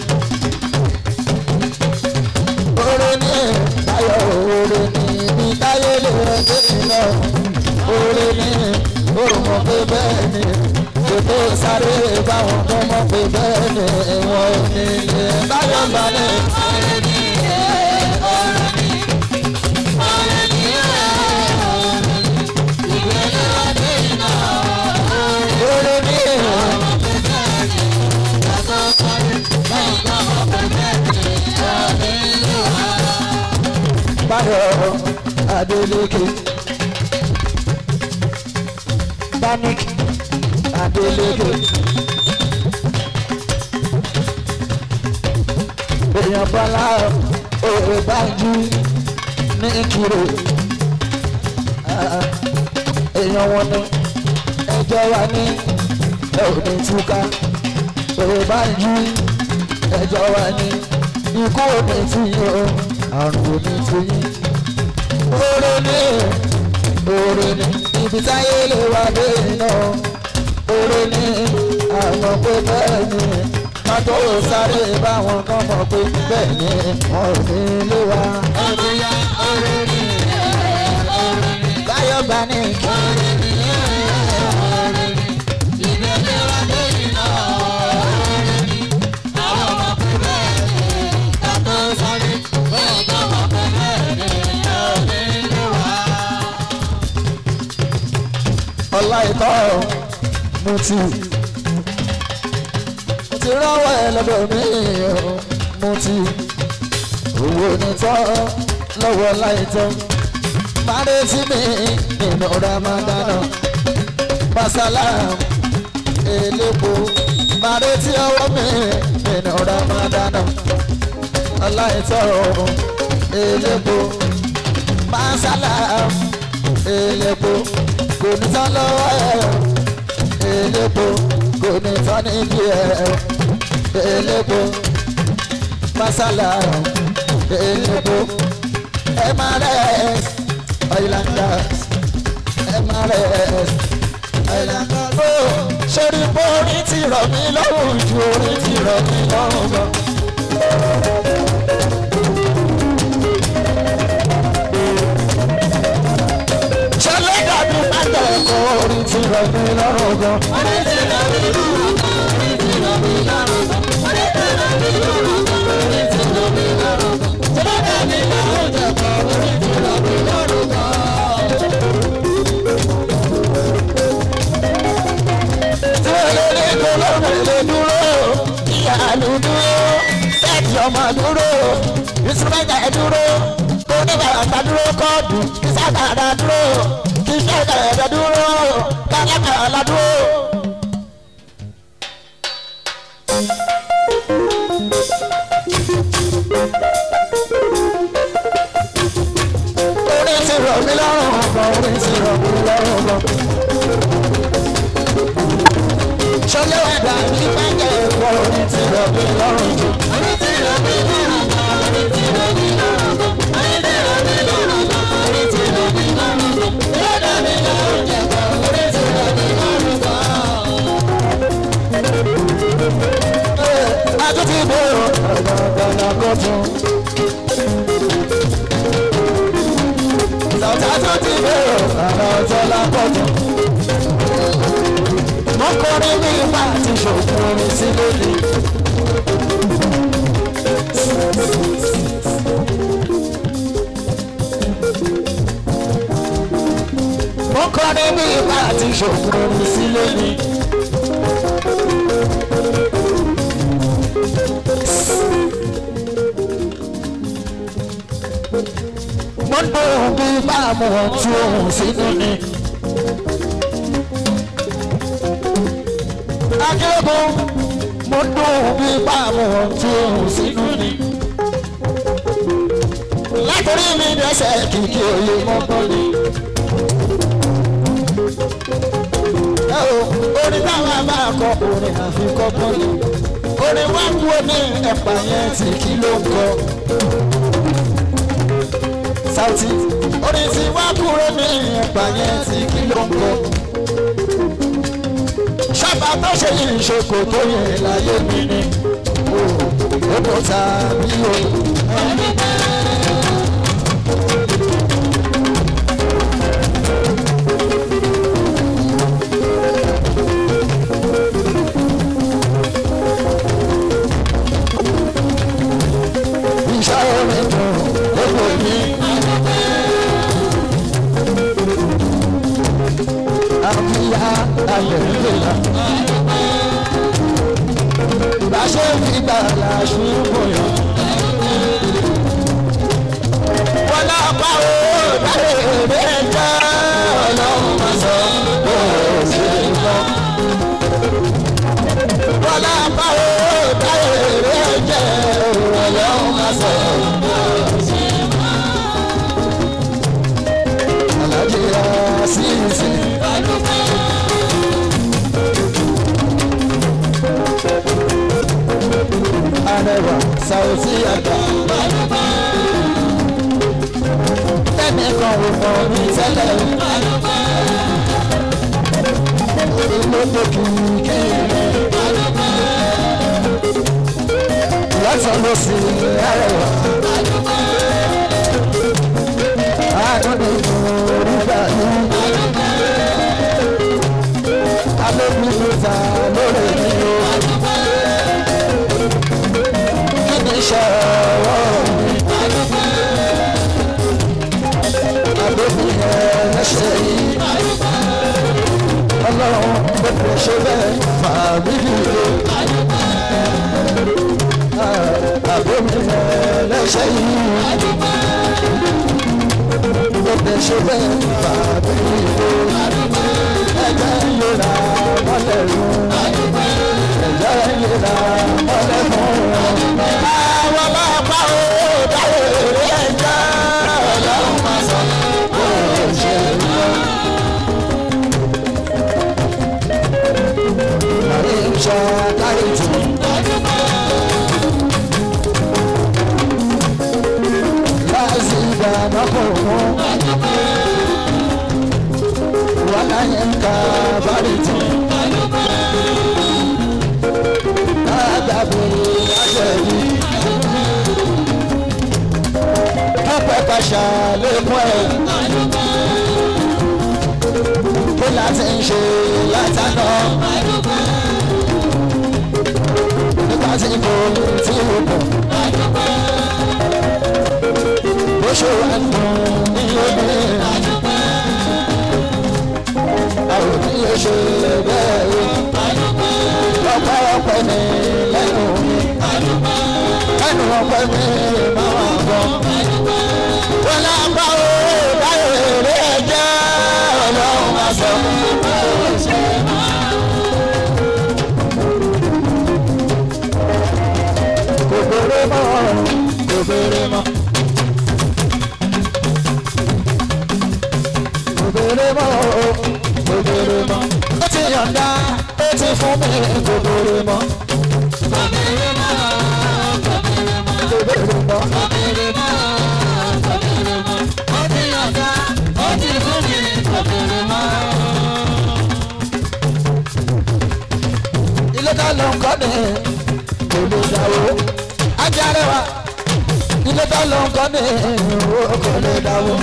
Báyọ̀ Oroni ibi táyé lè wá dé iná. Oroni ó mọ̀ pé bẹ́ẹ̀ ni ètò sáré báwọn tó mọ̀ pé bẹ́ẹ̀ ni wọ́n ní ilé Báyọ̀ balẹ̀. Báyọ̀ Adélékè. Panic Adélékè. Èèyàn Bọ́lá òwe Bánjí ní Ìkirè. Èèyàn wọn ni ẹjọ́ wa ní ẹ̀òní túká. Òwe Bánjí ẹjọ́ wa ní ikú òní túyín o àrùn òní túyín. Oroni ibi táyé lè wá dé iná. Oroni àmọ́ pé bẹ́ẹ̀ ni ká tó sáré báwọn kan mọ̀ pé bẹ́ẹ̀ ni wọ́n ò ní lé wa. Oroni Báyọ̀ Panic. Ibi lè wá dé iná. Àwọn ọmọ pé bẹ́ẹ̀ ni ká tó sáré báwọn kan mọ̀ pé bẹ́ẹ̀ ni wọ́n ò ní lé wa. Ọlá ìtọ́ mo ti rọ́wọ́ ẹ lọ́dọ̀ mi mo ti owó nìtọ́ lọ́wọ́ láìtọ́ máa retí mi nínú Ramadana Masalam elépo máa retí ọwọ́ mi nínú Ramadana Ọlá ìtọ́ elépo Masalam elépo kò ní tán lọ́wọ́ ẹ̀ elépo kò ní tán níbi ẹ̀ elépo Masalam elépo MRS oil and gas máa rẹ̀ sórí bó orin ti rọ̀ mí lọ́rùn ju orin ti rọ̀ mí lọ́rùn lọ. ṣẹlẹ̀ dàbí pátá ẹ̀kọ́ orin ti rọ̀ mí lọ́rùn gan. orin ti rọ̀ mí lọ́rùn gan. orin ti rọ̀ mí lọ́rùn gan. orin ti rọ̀ mí lọ́rùn gan. orin ti rọ̀ mí lọ́rùn gan. ṣẹlẹ̀ dàbí lọ́rùn jẹ̀kọ́ orin ti rọ̀ mí lọ́rùn gan. Tẹ́lẹ̀ kò lọ́rùn lè dúró, ìyàlú dúró, sẹ́ẹ̀tì ọmọ dúró, ìsúnmẹ́ta dúró, kó ní bàtà dúró kọ́ọ̀dù, kí sàkàrà dúró, kí sẹ́ẹ̀tẹ̀ dúró, kálákàlà dúró. Orin ti rọ̀ mí lọ́rùn ọ̀gbọ̀n, orin ti rọ̀ mí lọ́rùn ọ̀gbọ̀n. Ṣọlẹ́ ẹ̀dá ní bẹ́ẹ̀ ẹ̀kọ́ orin ti rọ̀ mí lọ́rùn jù. Orin ti rọ̀ mí lọ́rùn gan, orin ti rọ̀ mí lọ́rùn gan. Orin ti rọ̀ mí lọ́rùn gan, orin ti rọ̀ mí lọ́rùn gan. Ẹ̀dá mi lọ́rùn jẹ̀kọ́, orin ti rọ̀ mí lọ́rùn gan. Adó ti bẹ̀rù ọ̀gbọ̀ngbọ̀nà kọ̀tún. Ìsọ̀tà tó ti bẹ̀rù ọ̀nà ọ̀tọ̀lá kọ̀tún. Mo kọrin ní ipa àti ṣògùn orin sí lónìí. Mo kọrin ní ipa àti ṣògùn orin sí lónìí. Mo ń dùn bí bá mo tú ohun sínú ni. Akẹ́kọ̀ọ́ mo dùn bí báwo tí òun sínú ni. Látòrí mi dẹ́sẹ̀ kìkì òye mọ́tọ́ ni. Orin táwọn máa kọ orin àfikọ́kọ́ ni. Orin wá kúrò ní ẹ̀pà yẹn tí kí ló ń kọ. Sauti orin tí wá kúrò ní ẹ̀pà yẹn tí kí ló ń kọ. Sábà tó ṣe yìí ṣoko tó yẹ láyé mi ni ó bọ́ tàbí o. Iṣẹ́ orin dùn lóko mi. Àbíyá ayẹ̀ nílẹ̀ báṣẹ́ fi gbàlà ṣùgbọ́n yàn. Wọ́n náà pa owó dáre èrè jẹ́ ọlọ́run máa sọ bó ṣe lọ. Wọ́n náà pa owó dáre èrè jẹ́ ọlọ́run máa sọ bó ṣe lọ. Alájí àṣìṣe. Arẹwà Sauti àgbà. Ẹnìkan ò mọ̀ mí tẹ́lẹ̀. Orí ló tó kìkì rẹ̀. Lọ́tọ̀ ló sì arẹwà. Àánú ni mo rí gbà ní. Alóògùn ló ta lórí mi o. Iṣẹ́ ọwọ́ mi. Àbẹ̀bí ẹlẹ́ṣẹ̀ yìí. Ọlọ́run gbọ́dọ̀ ṣe bẹ́ẹ̀ fà mí dìde. Àbẹ̀bí ẹlẹ́ṣẹ̀ yìí. Gbọ́dọ̀ ṣe bẹ́ẹ̀ fà mí dìde. Ẹ̀jẹ̀ yóra mọ́lẹ̀ rú. Ẹ̀jẹ̀ yóra mọ́lẹ̀ mú. Àwọn máa pa owó dáwọ́ èrè ẹ̀jẹ̀ ọlọ́run máa sọ bó ṣe lọ. Àrí ń ṣe kárí tì. Láìsí ìdáná kò mú. kábàárì tí. Àgbàbèrè àṣẹ̀bí. Ọpẹ́ kàṣà lẹ́kún ẹ̀. Kí láti ń ṣe látàná. Nígbà tí kò tí ò bọ̀. Bó ṣe wà nù ní lóde. Àwọn tí yóò ṣe bẹ́ẹ̀ rí. Ọpẹ́ ní lẹ́nu mi. Lẹ́nu ọpẹ́ mi máa wà bọ̀. Wọ́n lábá o báyọ̀ èrè ẹ̀jẹ̀ ọlọ́run máa sọ. Kò bèrè mọ́, kò bèrè mọ́. Kò bèrè mọ́, kò bèrè mọ́. Ó ti yọ̀ǹda, ó ti fún mi, kò bèrè mọ́. Kò bèrè mọ́, kò bèrè mọ́. Kò bèrè mọ́, kò bèrè mọ́. Kò bèrè mọ́. Ó ti yọ̀ǹda, ó ti fún mi, kò bèrè mọ́. Ilé ká ló ń kọ́ ni kò lè dáwó. Ajáre wa ilé ká ló ń kọ́ ni kò lè dáwó.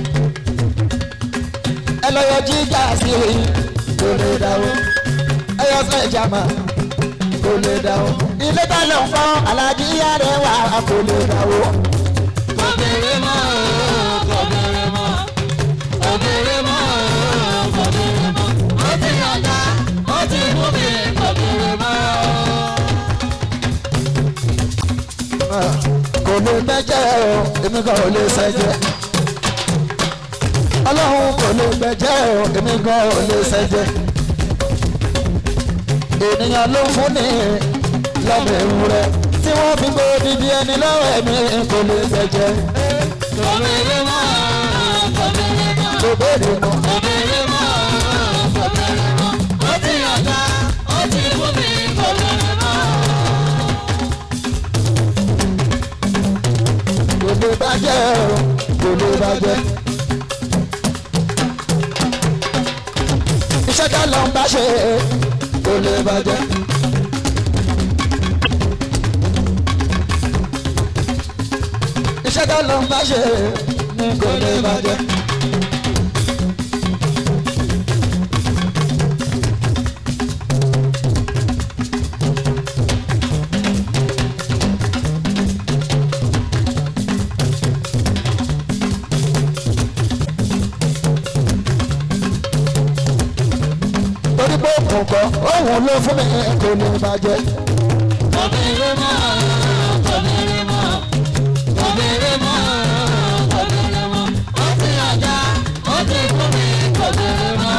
Ẹ lọ yọ jíjà sí i kò lè dáwó. Ẹ yọ sọ ìjàmà kò lè dáwó. Ilé ká ló ń kọ́ alájí yára wa kò lè dáwó. Kò bèrè mọ́, kò bèrè mọ́, kò bèrè mọ́, kò bèrè mọ́. Ó ti yọ̀ǹda, ó ti fún mi, kò bèrè mọ́. Kò lè gbẹ́jẹ́ o, èmi kan ò lè ṣẹ́jẹ́. Ọlọ́run kò lè gbẹ́jẹ́ o, èmi kan ò lè ṣẹ́jẹ́. Ènìyàn ló fún ní lọ́mọ ewúrẹ́ tí wọ́n fi gbé dídí ẹni lọ́wọ́ ẹ̀mí kò lè gbẹ́jẹ́. Kò bèrè mọ́, kò bèrè mọ́, kò bèrè mọ́, kò bèrè mọ́, kò bèrè mọ́. Ó ti yọ̀ǹda, ó ti fún mi, kò bèrè mọ́. Kò lè bàjẹ́ o, kò lè bàjẹ́. Iṣẹ́ ká lọ ń bá ṣe kò lè bàjẹ́. Iṣẹ́ ká lọ ń bá ṣe ní kò lè bàjẹ́. Torí pé òkùnkọ̀ òun ló fún mi kò lè bàjẹ́. Kò bèrè mọ́, kò bèrè mọ́, kò bèrè mọ́, kò bèrè mọ́. Ó ti yọ̀ǹda, ó ti fún mi, kò bèrè mọ́.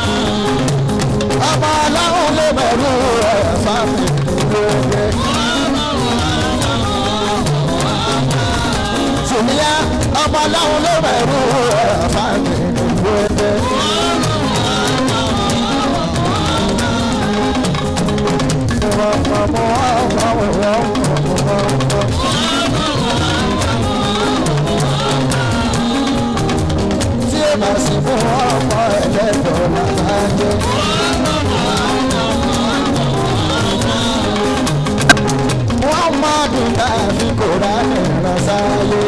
Ọmọ aláwọ̀ lè mẹ́rù ẹ̀ fáwọn ìdílé. ọmọ aláwọ̀ ló bẹ̀rù ẹ̀fà mi ìlú ẹgbẹ́. Tí ó bá sì fún ọmọ ẹlẹ́dọ̀ làlájẹ́. Wọ́n máa dùn láàfin kò rà nìran sáyé.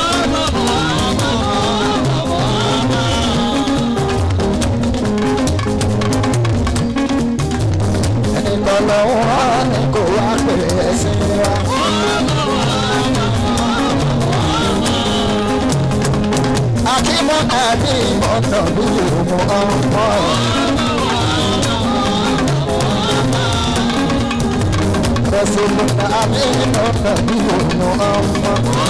Ẹni tọ́lọ́wọ́ ni kò wá pè é sí wa. Akímọ́ àbí ìmọ̀nà bí òun ọmọ ẹ̀. Rasulullah àbí ìmọ̀nà bí òun ọmọ.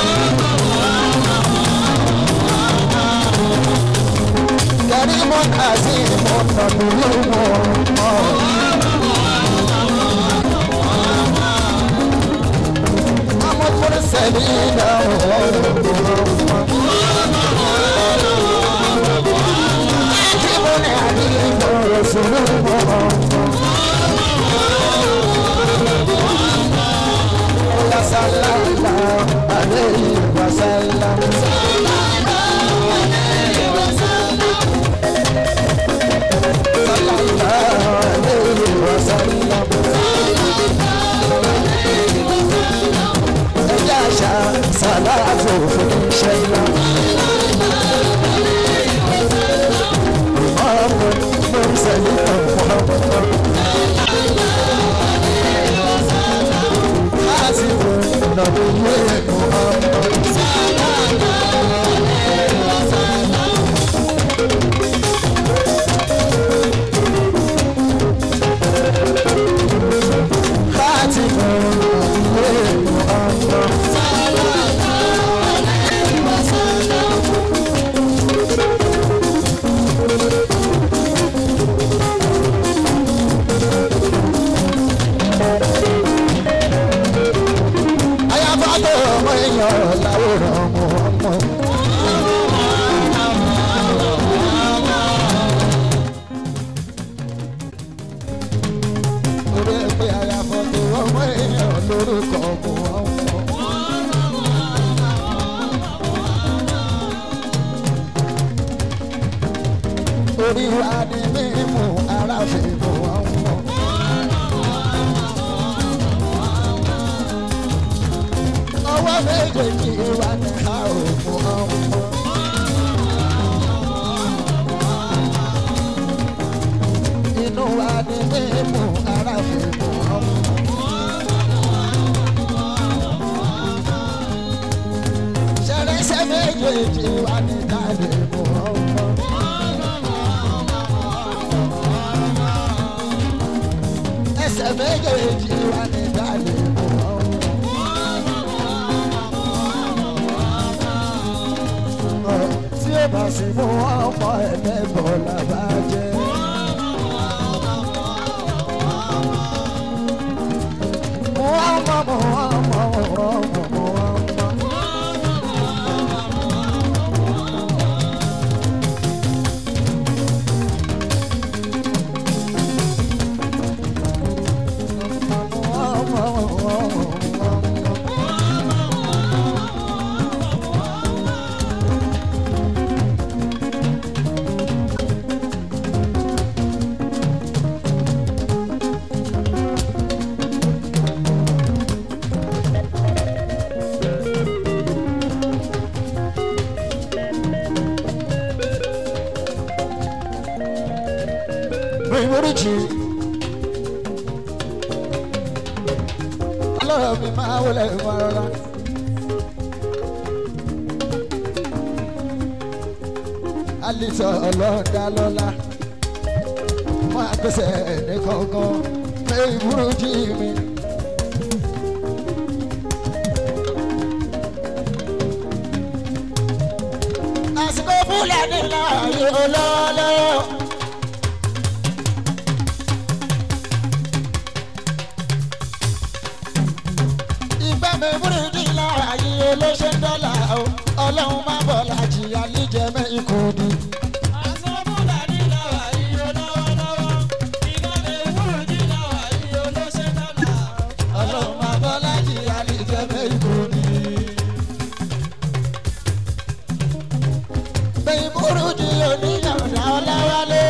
Karimọ́ àti ìmọ̀nà bí òun ọmọ. Amọ̀kúrú sẹ́ni náà salatu shayla Muhammad mursalin Muhammad Hasibun nabiyyin Muhammad Orí wa ni mímú ara fi mú àwọn. Ọwọ́ méjèèjì wa ni a ò mú ọmọ. Inú wa ni mímú ara fi mú ọmọ. Ṣẹ̀rẹ̀ṣẹ̀ méjèèjì wa ni a lè mú ọmọ. Ẹsẹ̀ méjèèjì wà ní ìdálé mọ́. Tí ó bá sì mú ọmọ ẹlẹ́bọ̀ làbá jẹ́. Mú ọmọ. Oríjì ọlọ́rọ̀ mi máa wọlé ìwọ̀n rọra. Alìsọ ọlọ́dà lọ́la máa gbèsè ní kankan pé ìbúrújì mi. Àsìkò fúlẹ̀ nílò ayé olólọ́. Ìgbà mi búrúdì lára yìí olóṣè dọ́là o. ọlọ́run má bọ̀ lájìyà níjẹ̀mẹ́ ikú ni. ọlọ́run má bọ̀ lájìyà níjẹ̀mẹ́ ikú ni. bẹ́ẹ̀ burújí oníyànjá ọláwálé.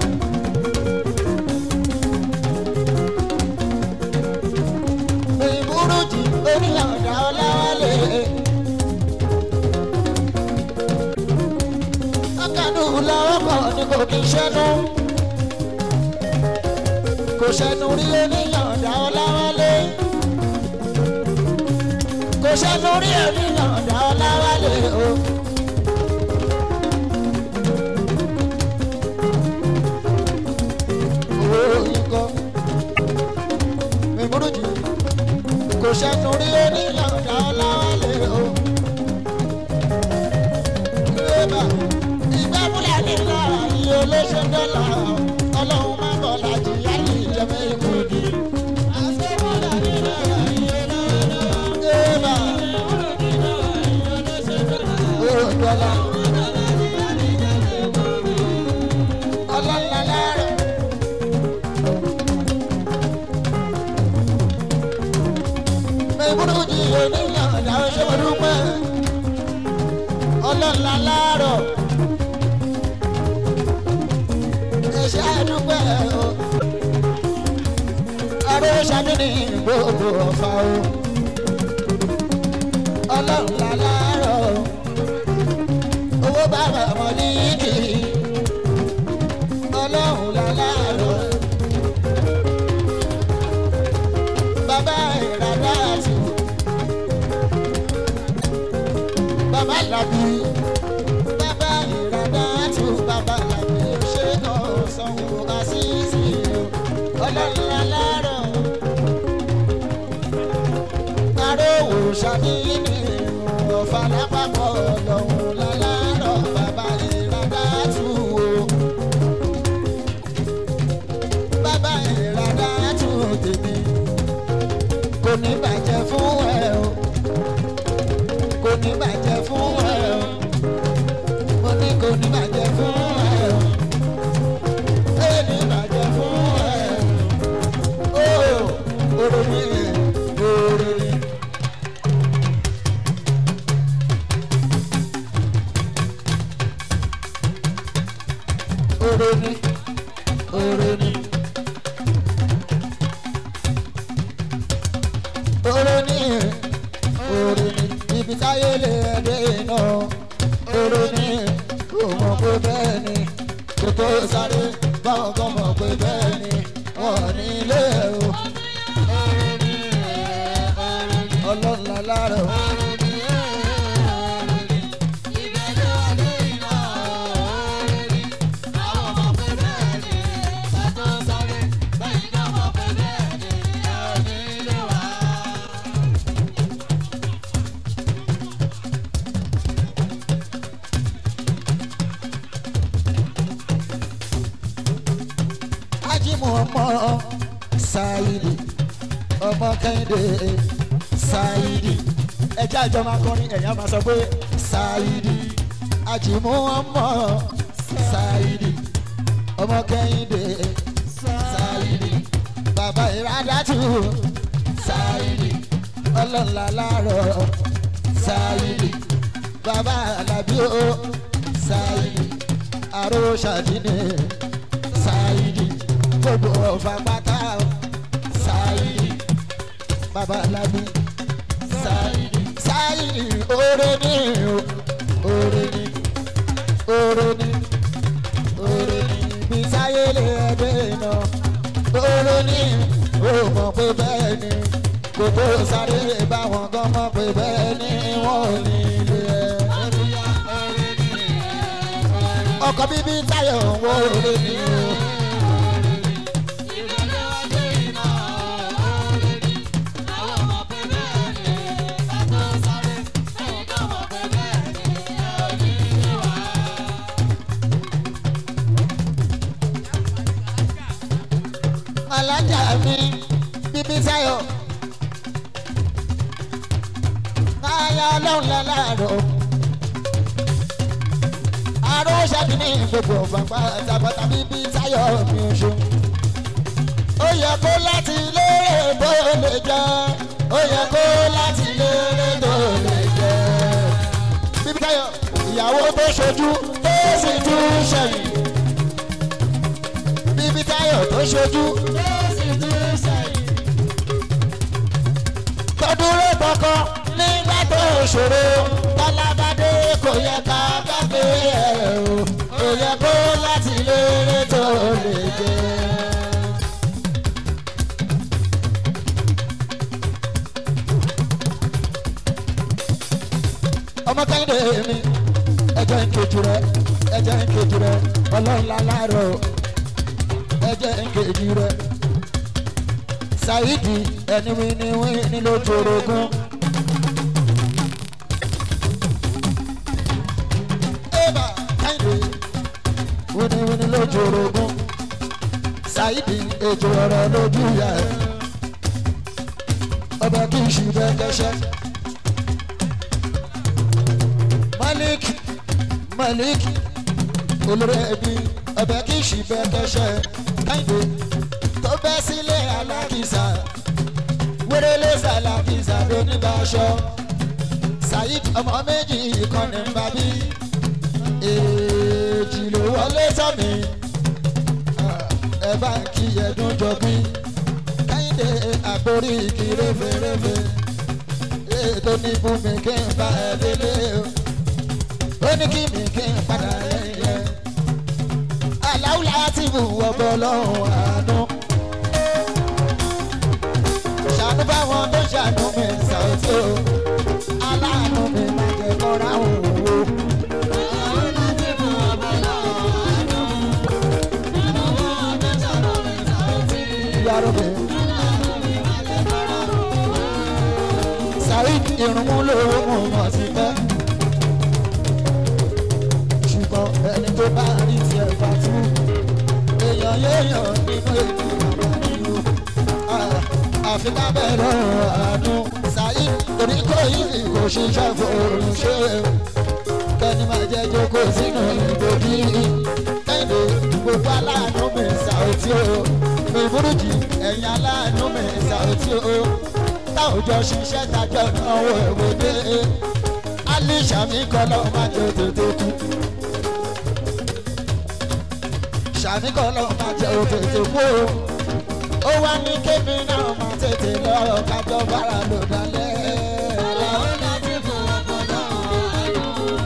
bẹ́ẹ̀ burújí oníyànjá ọláwálé. lọ́wọ́ kan ni kò kí ṣẹ́nu kò ṣẹ́nu rí oníyànjá ọláwálé kò ṣẹ́nu rí oníyànjá ọláwálé o. owó ikọ̀ mímúrújì kò ṣẹ́nu rí oníyànjá ọláwálé o. olóṣè dọ́là ọlọ́run má bọ̀ láti yálì ìjọba ikú ni. àṣẹ́wọ́lá nílò ayé lọ́wọ́. ẹ̀bà dọ́là ọlọ́lá lára. mẹ́bùrú jí oníyàn ọ̀dà ọ̀ṣọ́mọdúnpẹ́ ọlọ́lá lára. ṣe àdúgbò o ọ̀rọ̀ ṣàdúnì gbogbo ọ̀fà o ọlọ́run lálárọ̀ owó bàbá mọ̀líkì ọlọ́run lálárọ̀ bàbá ìràdáàtì bàbá làbí bàbá ìràdáàtì bàbá làbí ṣe sanwó àṣìṣe ọlọ́run alárọ̀ arówó ṣàdínní ọ̀fà lápapọ̀ ọlọ́run lálárọ̀ bàbá ìràdàtú o bàbá ìràdàtú tèmi kò ní bàjẹ́ fún ẹ o kò ní bàjẹ́ fún ẹ o mo ní kò ní bàjẹ́ fún ẹ o. Ibi táyé lè dé iná oró ní kò mọ̀ pé bẹ́ẹ̀ ni kò tó sáré báwọn kan mọ̀ pé bẹ́ẹ̀ ni wọ́n ní ilé o. ọlọ́run lára o. ọmọ Saidi ọmọ Kẹ́hìndé Saidi ẹjẹ àjọ máa kọrin ẹ̀yà máa sọ pé Saidi Ajimu ọmọ Saidi ọmọ Kẹ́hìndé Saidi bàbá Ìràdàtú Saidi ọlọ́lá láàárọ̀ Saidi bàbá Alábí o Saidi àrò ṣàdínì Saidi gbogbo ọ̀fà pátá Saidi bàbá Alábí Saidi Saidi oore ni oore ni oore ni oore ni bí sáyé lè ẹgbẹ́ iná oore ni ó mọ̀ pé bẹ́ẹ̀ ni kò tó sáré báwọn gan mọ̀ pé bẹ́ẹ̀ ni wọ́n ò ní ilé ẹ̀. ọkọ̀ bíbí táyọ̀ ń wó oore ni o. alájà mi bíbí sáyọ̀ káyà ọlọ́run lálàárọ̀ Aróṣàdì ní gbogbo bàbá àtàbàtà bíbí Táyọ̀ mi oṣù. Ó yẹ kó láti lérè bó lè jẹ́. Ó yẹ kó láti lérè tó lè jẹ́. Bíbí Táyọ̀ ìyàwó tó ṣojú tó sì tún ṣẹ̀yìn. Bíbí Táyọ̀ tó ṣojú tó sì tún ṣẹ̀yìn. Tọ́dúró tọkọ nígbà tó ṣòro. Tọ́lábádé kò yẹ ká gbàgbé ẹ̀ o. Kò yẹ kó láti lérè tó lè jẹ́. Ọmọ Kẹ́hìndé mi ẹjẹ́ nkejì rẹ ẹjẹ́ nkejì rẹ ọlọ́run lálárọ̀ ẹjẹ́ nkejì rẹ Saidi ẹni wíní lójú orogún. Eba Kẹ́hìndé wíní lójú orogún Saidi ejò ọ̀rọ̀ lójú ìyá ẹ̀ ọba kì í ṣì bẹ́ẹ̀ kẹ́sẹ́. Malik olórí ẹbí ọbẹ̀ kì í ṣì bẹ́ẹ̀ kẹ́sẹ́. Kẹ́hìndé tó bẹ́ sílé alákìsà wérélé sàlákìsà lóníbàṣọ. Saheed ọmọ méjì ìkànnì ń bá bí èjì ló wọlé sọ́mi ẹ bá kí ẹdún jọ bí. Kẹ́hìndé àgbórí kí référéfé ètò ní bùnmi kí n bá ẹ délé o. Ó ní kí mi kí n padà ẹ̀yẹ. Aláwùlá ti bù ọbọ̀ lọ́hùn àánú. Ṣàánú báwọn tó ṣàánú mi Saoty o. Aláàánú mi máa jẹ kọ́ra òwò. Aláwùlá ti bù ọbọ̀ lọ́hùn àánú. Ṣàánú báwọn tó ṣàánú mi Saoty. Yàrá mi. Aláàánú mi máa jẹ kọ́ra òwò. Saheed irunmú lówó mú mọ̀ sí pẹ́. Ẹni tó bá rí ti ẹ̀fà tú èèyàn yéèyàn nínú ètò àbáyọ àfi kábẹ́rẹ́ àánú Saheed torí kò yìí kò ṣiṣẹ́ fòrùn ṣe kẹ́ni máa jẹ́ jókòó sínú ìbòjì. Kẹ́hìndé gbogbo aláàánú mi Saoty o mi burúkú ẹ̀yin aláàánú mi Saoty o táwọn jọ ṣiṣẹ́ tájọ́ náà wò èwòdé Alisha mi kọ́ lọ́ọ́ máa jẹ́ tètè kú. Ṣàmì kọ́ lọ́ máa jẹ òtètè kú o. Ó wá ní kébì náà máa tètè lọ kájọ bára lò dálẹ́. Àlàó láti fún ọkọ̀ náà àánú.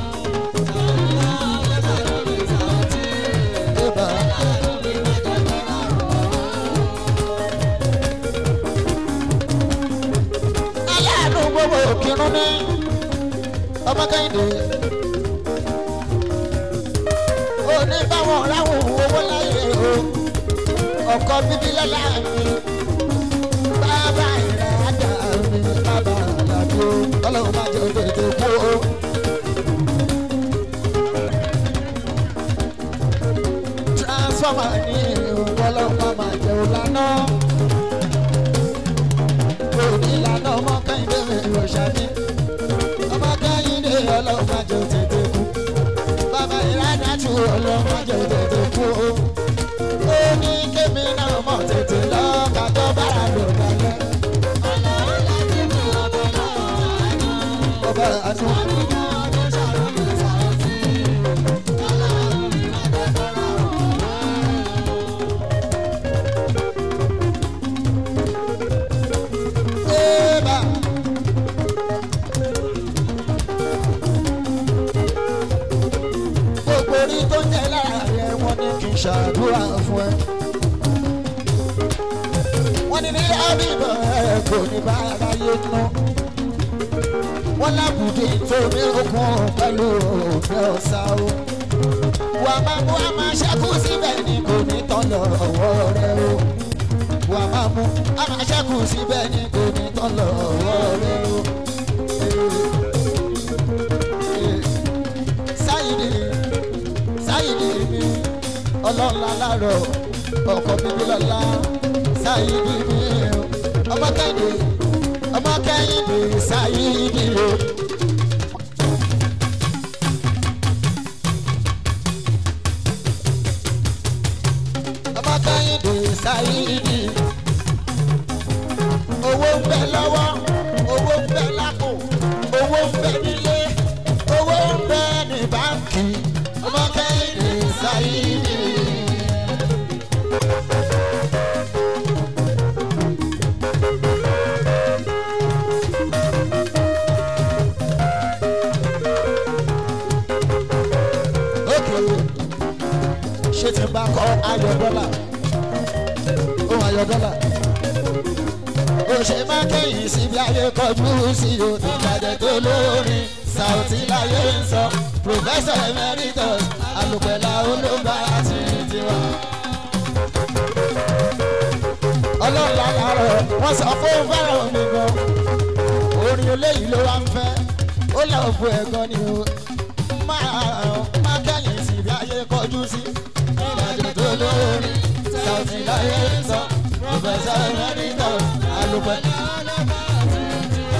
Aláàánú gbogbo òkìrún ní ọmọ Kẹ́hìndé. Ní báwọn ráhùn owó láyé o ọkọ bíbí lọ́la mi bàbá ìràdà mi bàbá àlàbí o ọlọ́run máa jẹ òtètè kú o. Transformer ní ọlọ́run máa jẹ òlànà òní ìlànà ọmọ Kẹ́hìndé mi ò ṣàbí ọmọ Kẹ́hìndé ọlọ́run máa jẹ òtètè kú. Bàbá ìrànà tí ọlọ́mọ jẹ tètè kú o. Ó ní kémi náà mọ̀ tètè lọ kájọ́ bára lò lálẹ́. Ọlọ́run láti mú ọbẹ̀ náà àánú. Ọbẹ̀ àánú. Orí tó ń jẹ lára rẹ̀ wọ́n ní kí n ṣàdúrà fún ẹ. Wọ́n ní nílé àbíbọ̀ ẹ̀ kò ní bá aráyé ná. Wọ́n lábùdé tó ní okun pẹ̀lú òfin ọ̀sà o. Wà máa mú a máa ṣẹ́kù síbẹ̀ ni kò ní tán lọ́wọ́ rẹ o. Wà máa mú a máa ṣẹ́kù síbẹ̀ ni kò ní tán lọ́wọ́ rẹ o. Saheed mi ọlọ́la lárọ̀ ọkọ̀ bíbí lọ́la Saheed mi ọmọ Kẹ́hìndé Saheed o. Sáyídì. Owó ń bẹ lọ́wọ́, owó ń bẹ lápò, owó ń bẹ nílé, owó ń bẹ ní báńkì. Ọmọ Kẹ́hìndé Sáyídì. Ṣé ti bá kọ́ ayọ̀ dọ́là? Ohun ayọ̀ dọ́là. Òṣè máa kẹ́yìn síbi ayé kọjú sí o. Ìbàdàn tó lórin Saoty láyé ń sọ. Professor Emeritus Alùpẹ̀lá olóńgbà àti tiwa. Ọlọ́run àárọ̀ wọ́n sọ fún fẹ́ràn mi gan. Orin eléyìí ló wá ń fẹ́. Ó lọ́ọ̀ fún ẹ̀gán ni o. Máa kẹ́yìn síbi ayé kọjú sí. Ìbàdàn tó lórí Saoty láyé ń sọ. Professor Emeritus Alùpẹ̀lá olóńgbà àti tiwa.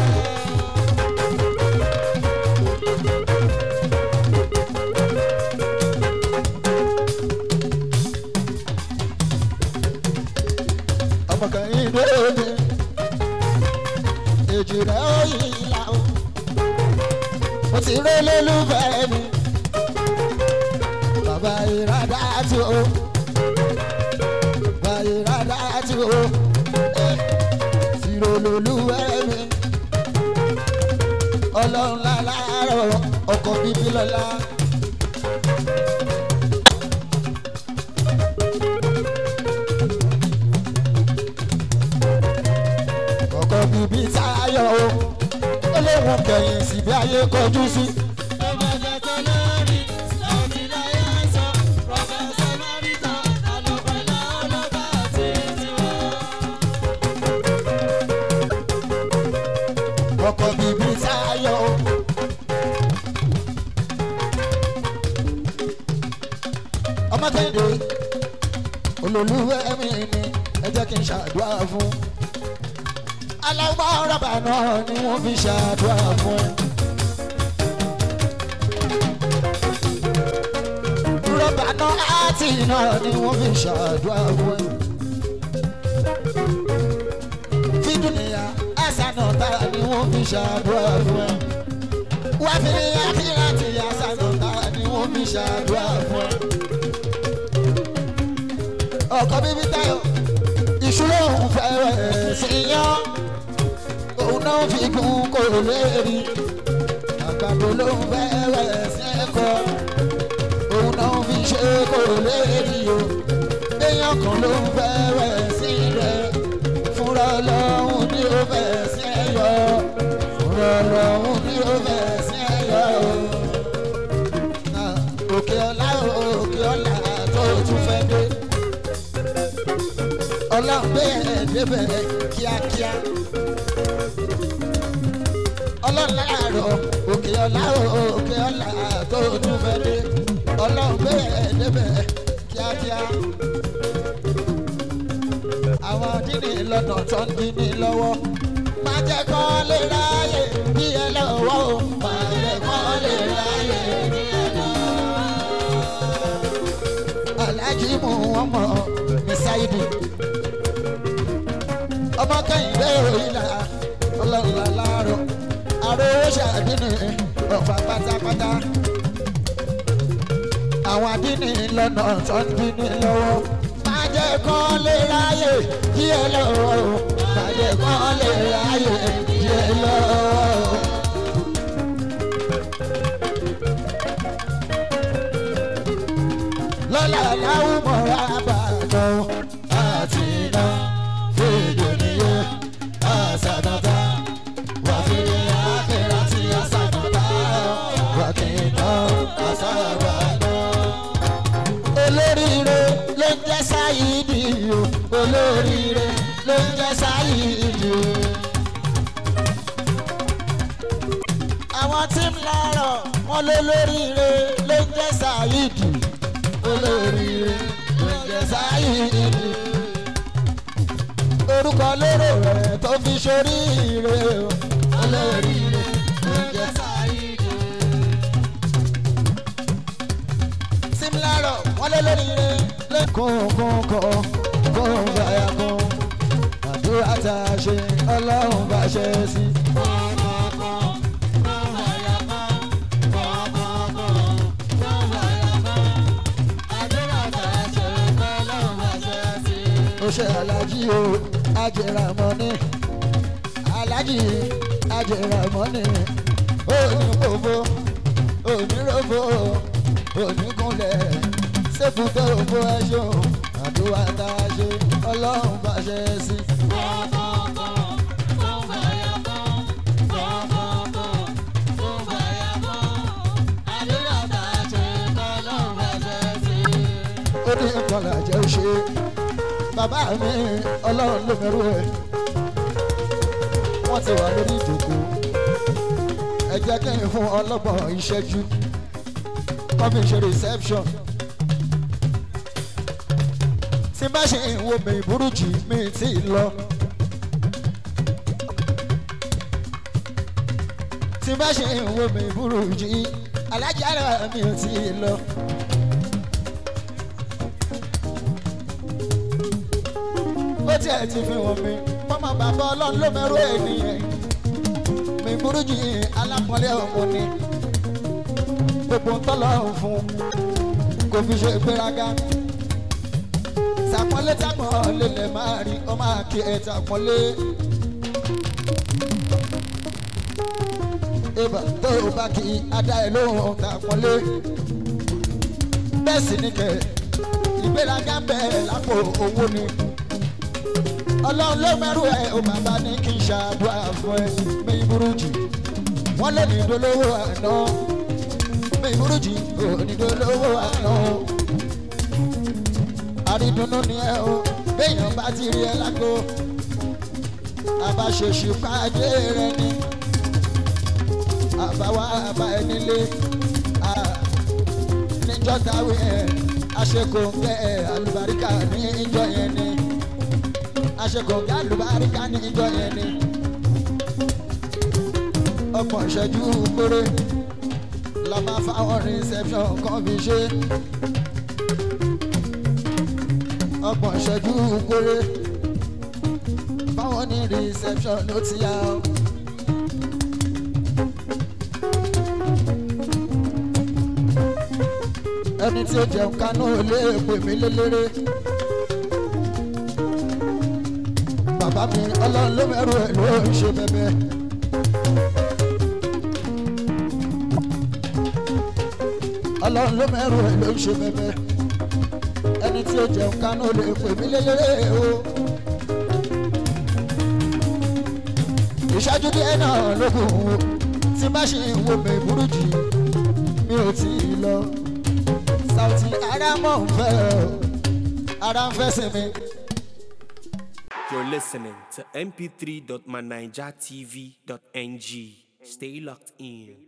Ọmọ Kẹ́hìndé òde èjì rẹ̀ ó yí ìlà o. Mo ti rí olólùfẹ́ mi bàbá ìrádá tí o bàbá ìrádá tí o ti rí olólùfẹ́ mi ọlọ́run láàárọ̀ ọkọ̀ bíbí lọ́la. Ọkọ̀ bíbí táyọ̀ o ó lé wọn kẹ̀yìn síbi ayé kọjú sí. Ọkọ̀ bíbí táyọ̀ o. Ọmọ Kẹ́hìndé olólùfẹ́ mi ni ẹ jẹ́ kí n ṣàdúrà fún. Aláwọ̀ rọ́bà náà ni wọ́n fi ṣàdúrà fún ẹ. Rọ́bà náà àti náà ni wọ́n fi ṣàdúrà fún ẹ. Fídùnìyà àṣà náà tá ni wọ́n fi ṣàdúrà fún ẹ. Wá fi àkíyàtì àṣà náà tá ni wọ́n fi ṣàdúrà fún ẹ. Ọkọ̀ bíbí táyọ̀ ìṣúná òun fẹ́rẹ̀ sí yán. Òun náà fi gun kò lérí. Àgbàdo ló ń fẹ́rẹ̀ sí ẹ̀kọ́. Òun náà fi ṣe kò lérí o. Èèyàn kan ló ń fẹ́rẹ̀ sí rẹ̀. Fúnra Ọlọ́run ni ó fẹ́ sí ẹ̀yọ́. Fúnra Ọlọ́run ni ó fẹ́ sí ẹ̀yọ́ o. Òkè ọlá òkè ọlá tó tún fẹ́ dé. Ọlọ́run gbé ẹ̀ débẹ̀ kíákíá. Ọlọ́run láàárọ̀ òkè ọlá òkè ọlá tó tún fẹ́ dé. Ọlọ́run gbé ẹ̀ débẹ̀ kíákíá. Àwọn dídì lọ́nà tó ń dín ní lọ́wọ́. Má jẹ́ kán lè ráyè bí ẹ lọ́wọ́ o. Má jẹ́ kán lè ráyè bí ẹ lọ́wọ́. Aláàjì mú wọn mọ̀ ní Sáyídì. Ọmọ Kẹ́hìndé òyìnlá ọlọ́run láàárọ̀. Àròwó ṣàdínì ọ̀fà pátápátá. Àwọn àdínì lọ́nà tó ń dín ní lọ́wọ́. Má jẹ́ kán lè ráyè bí ẹ lọ́wọ́ o. Má jẹ́ kán lè ráyè bí ẹ lọ́wọ́. Lọ́la láwùmọ̀ àbàdàn àti iná fèdè nìyẹn àṣàdàdà wà fèrè àkèrè àti àṣàdàdà wà kìnnà àṣàbàdàn. Olóríire ló ń jẹ́ Sáyídì o. Olóríire ló ń jẹ́ Sáyídì o. Àwọn tí ń lọ́rọ̀ wọn lólóríire ló ń jẹ́ Sáyídì. Olóríire ló ń jẹ́ Sáyídì. Orúkọ lérò rẹ̀ tó fi ṣoríire o. Olóríire ló ń jẹ́ Sáyídì. Similaro wọn lólóríire lẹ́kọ̀ọ̀kọ̀ọ̀kọ̀ kún fàyà kún àdúrà tá a ṣe ọlọ́run bá ṣe sí. ó ṣe alájí o ajẹramọ́ni alájí ajẹramọ́ni oníkófó oníròfó oníkúnlẹ̀ sẹ́fúntẹ́ òfó ẹ̀ṣọ́ àdúrà tá a ṣe ọlọ́run bá ṣe sí. ó ní ìkọlà jẹ́ òṣè bàbá mi ọlọ́run ló mẹ́rù ẹ̀ wọ́n ti wà lórí ìjòkó ẹ jẹ́ kí n fún ọlọ́gbọ̀n ìṣẹ́jú kọ́ fi ṣe reception tí bá ṣe ìwo mi burújí mi ti lọ tí bá ṣe ìwo mi burújí alájára mi ò ti lọ. ó tiẹ̀ ti fi wọ̀n mi mọ́mọ́ bàbá ọlọ́run ló mẹ́rù ènìyàn mi burújí alápọ̀lẹ́ ọmọ ni gbogbo ń tọ́lọ̀ fún kò fi ṣe gbéraga sàpọ́nlé tàpọ́nlé lè máa rí ọ máa kí ẹ tàpọ́nlé. ìbà tó o bá kí adá ẹ lóhùn tàpọ́nlé bẹ́ẹ̀ sì ni kẹ̀ ìgbéraga bẹ̀rẹ̀ lápò owó ni ọlọ́run ló mẹ́rù ẹ̀ o bàbá ní kí n ṣàdúrà fún ẹ mi burújí wọ́n lè ní dolówó àná mi burújí ò ní dolówó àná àrídùnnú ni ẹ o béèyàn bá ti rí ẹ lágbo àbáṣeṣù pàdé rẹ ni àbáwá àbá ẹ nílé níjọ́ táwé ẹ àṣekòǹgẹ́ ẹ àlùbáríkà ní ìjọ yẹn ni àṣekòǹgẹ́ àlùbáríkà ní ìjọ yẹn ni ọgbọ̀n ìṣẹ́jú péré la máa fáwọn reception kan fi ṣe ọgbọ̀n ìṣẹ́jú péré fáwọn ní reception ló ti yá ọ. ẹni tí ó jẹun kánú lè pè mí lélẹ́rẹ́ bàbá mi ọlọ́run ló mẹ́rù ẹ̀ ló ń ṣe bẹ́bẹ́. ọlọ́run ló mẹ́rù ẹ̀ ló ń ṣe bẹ́bẹ́ ẹni tí ó jẹun kánú lè pè mí lélẹ́rẹ́ o. ìṣáájú díẹ̀ náà lókun o tí bá ṣe ń wo mi burújí mi ò tí ì lọ. Sauti ara mọ̀ ń fẹ́ o ara ń fẹ́ sí mi. You're listening to mp3.manijatv.ng. Stay locked in.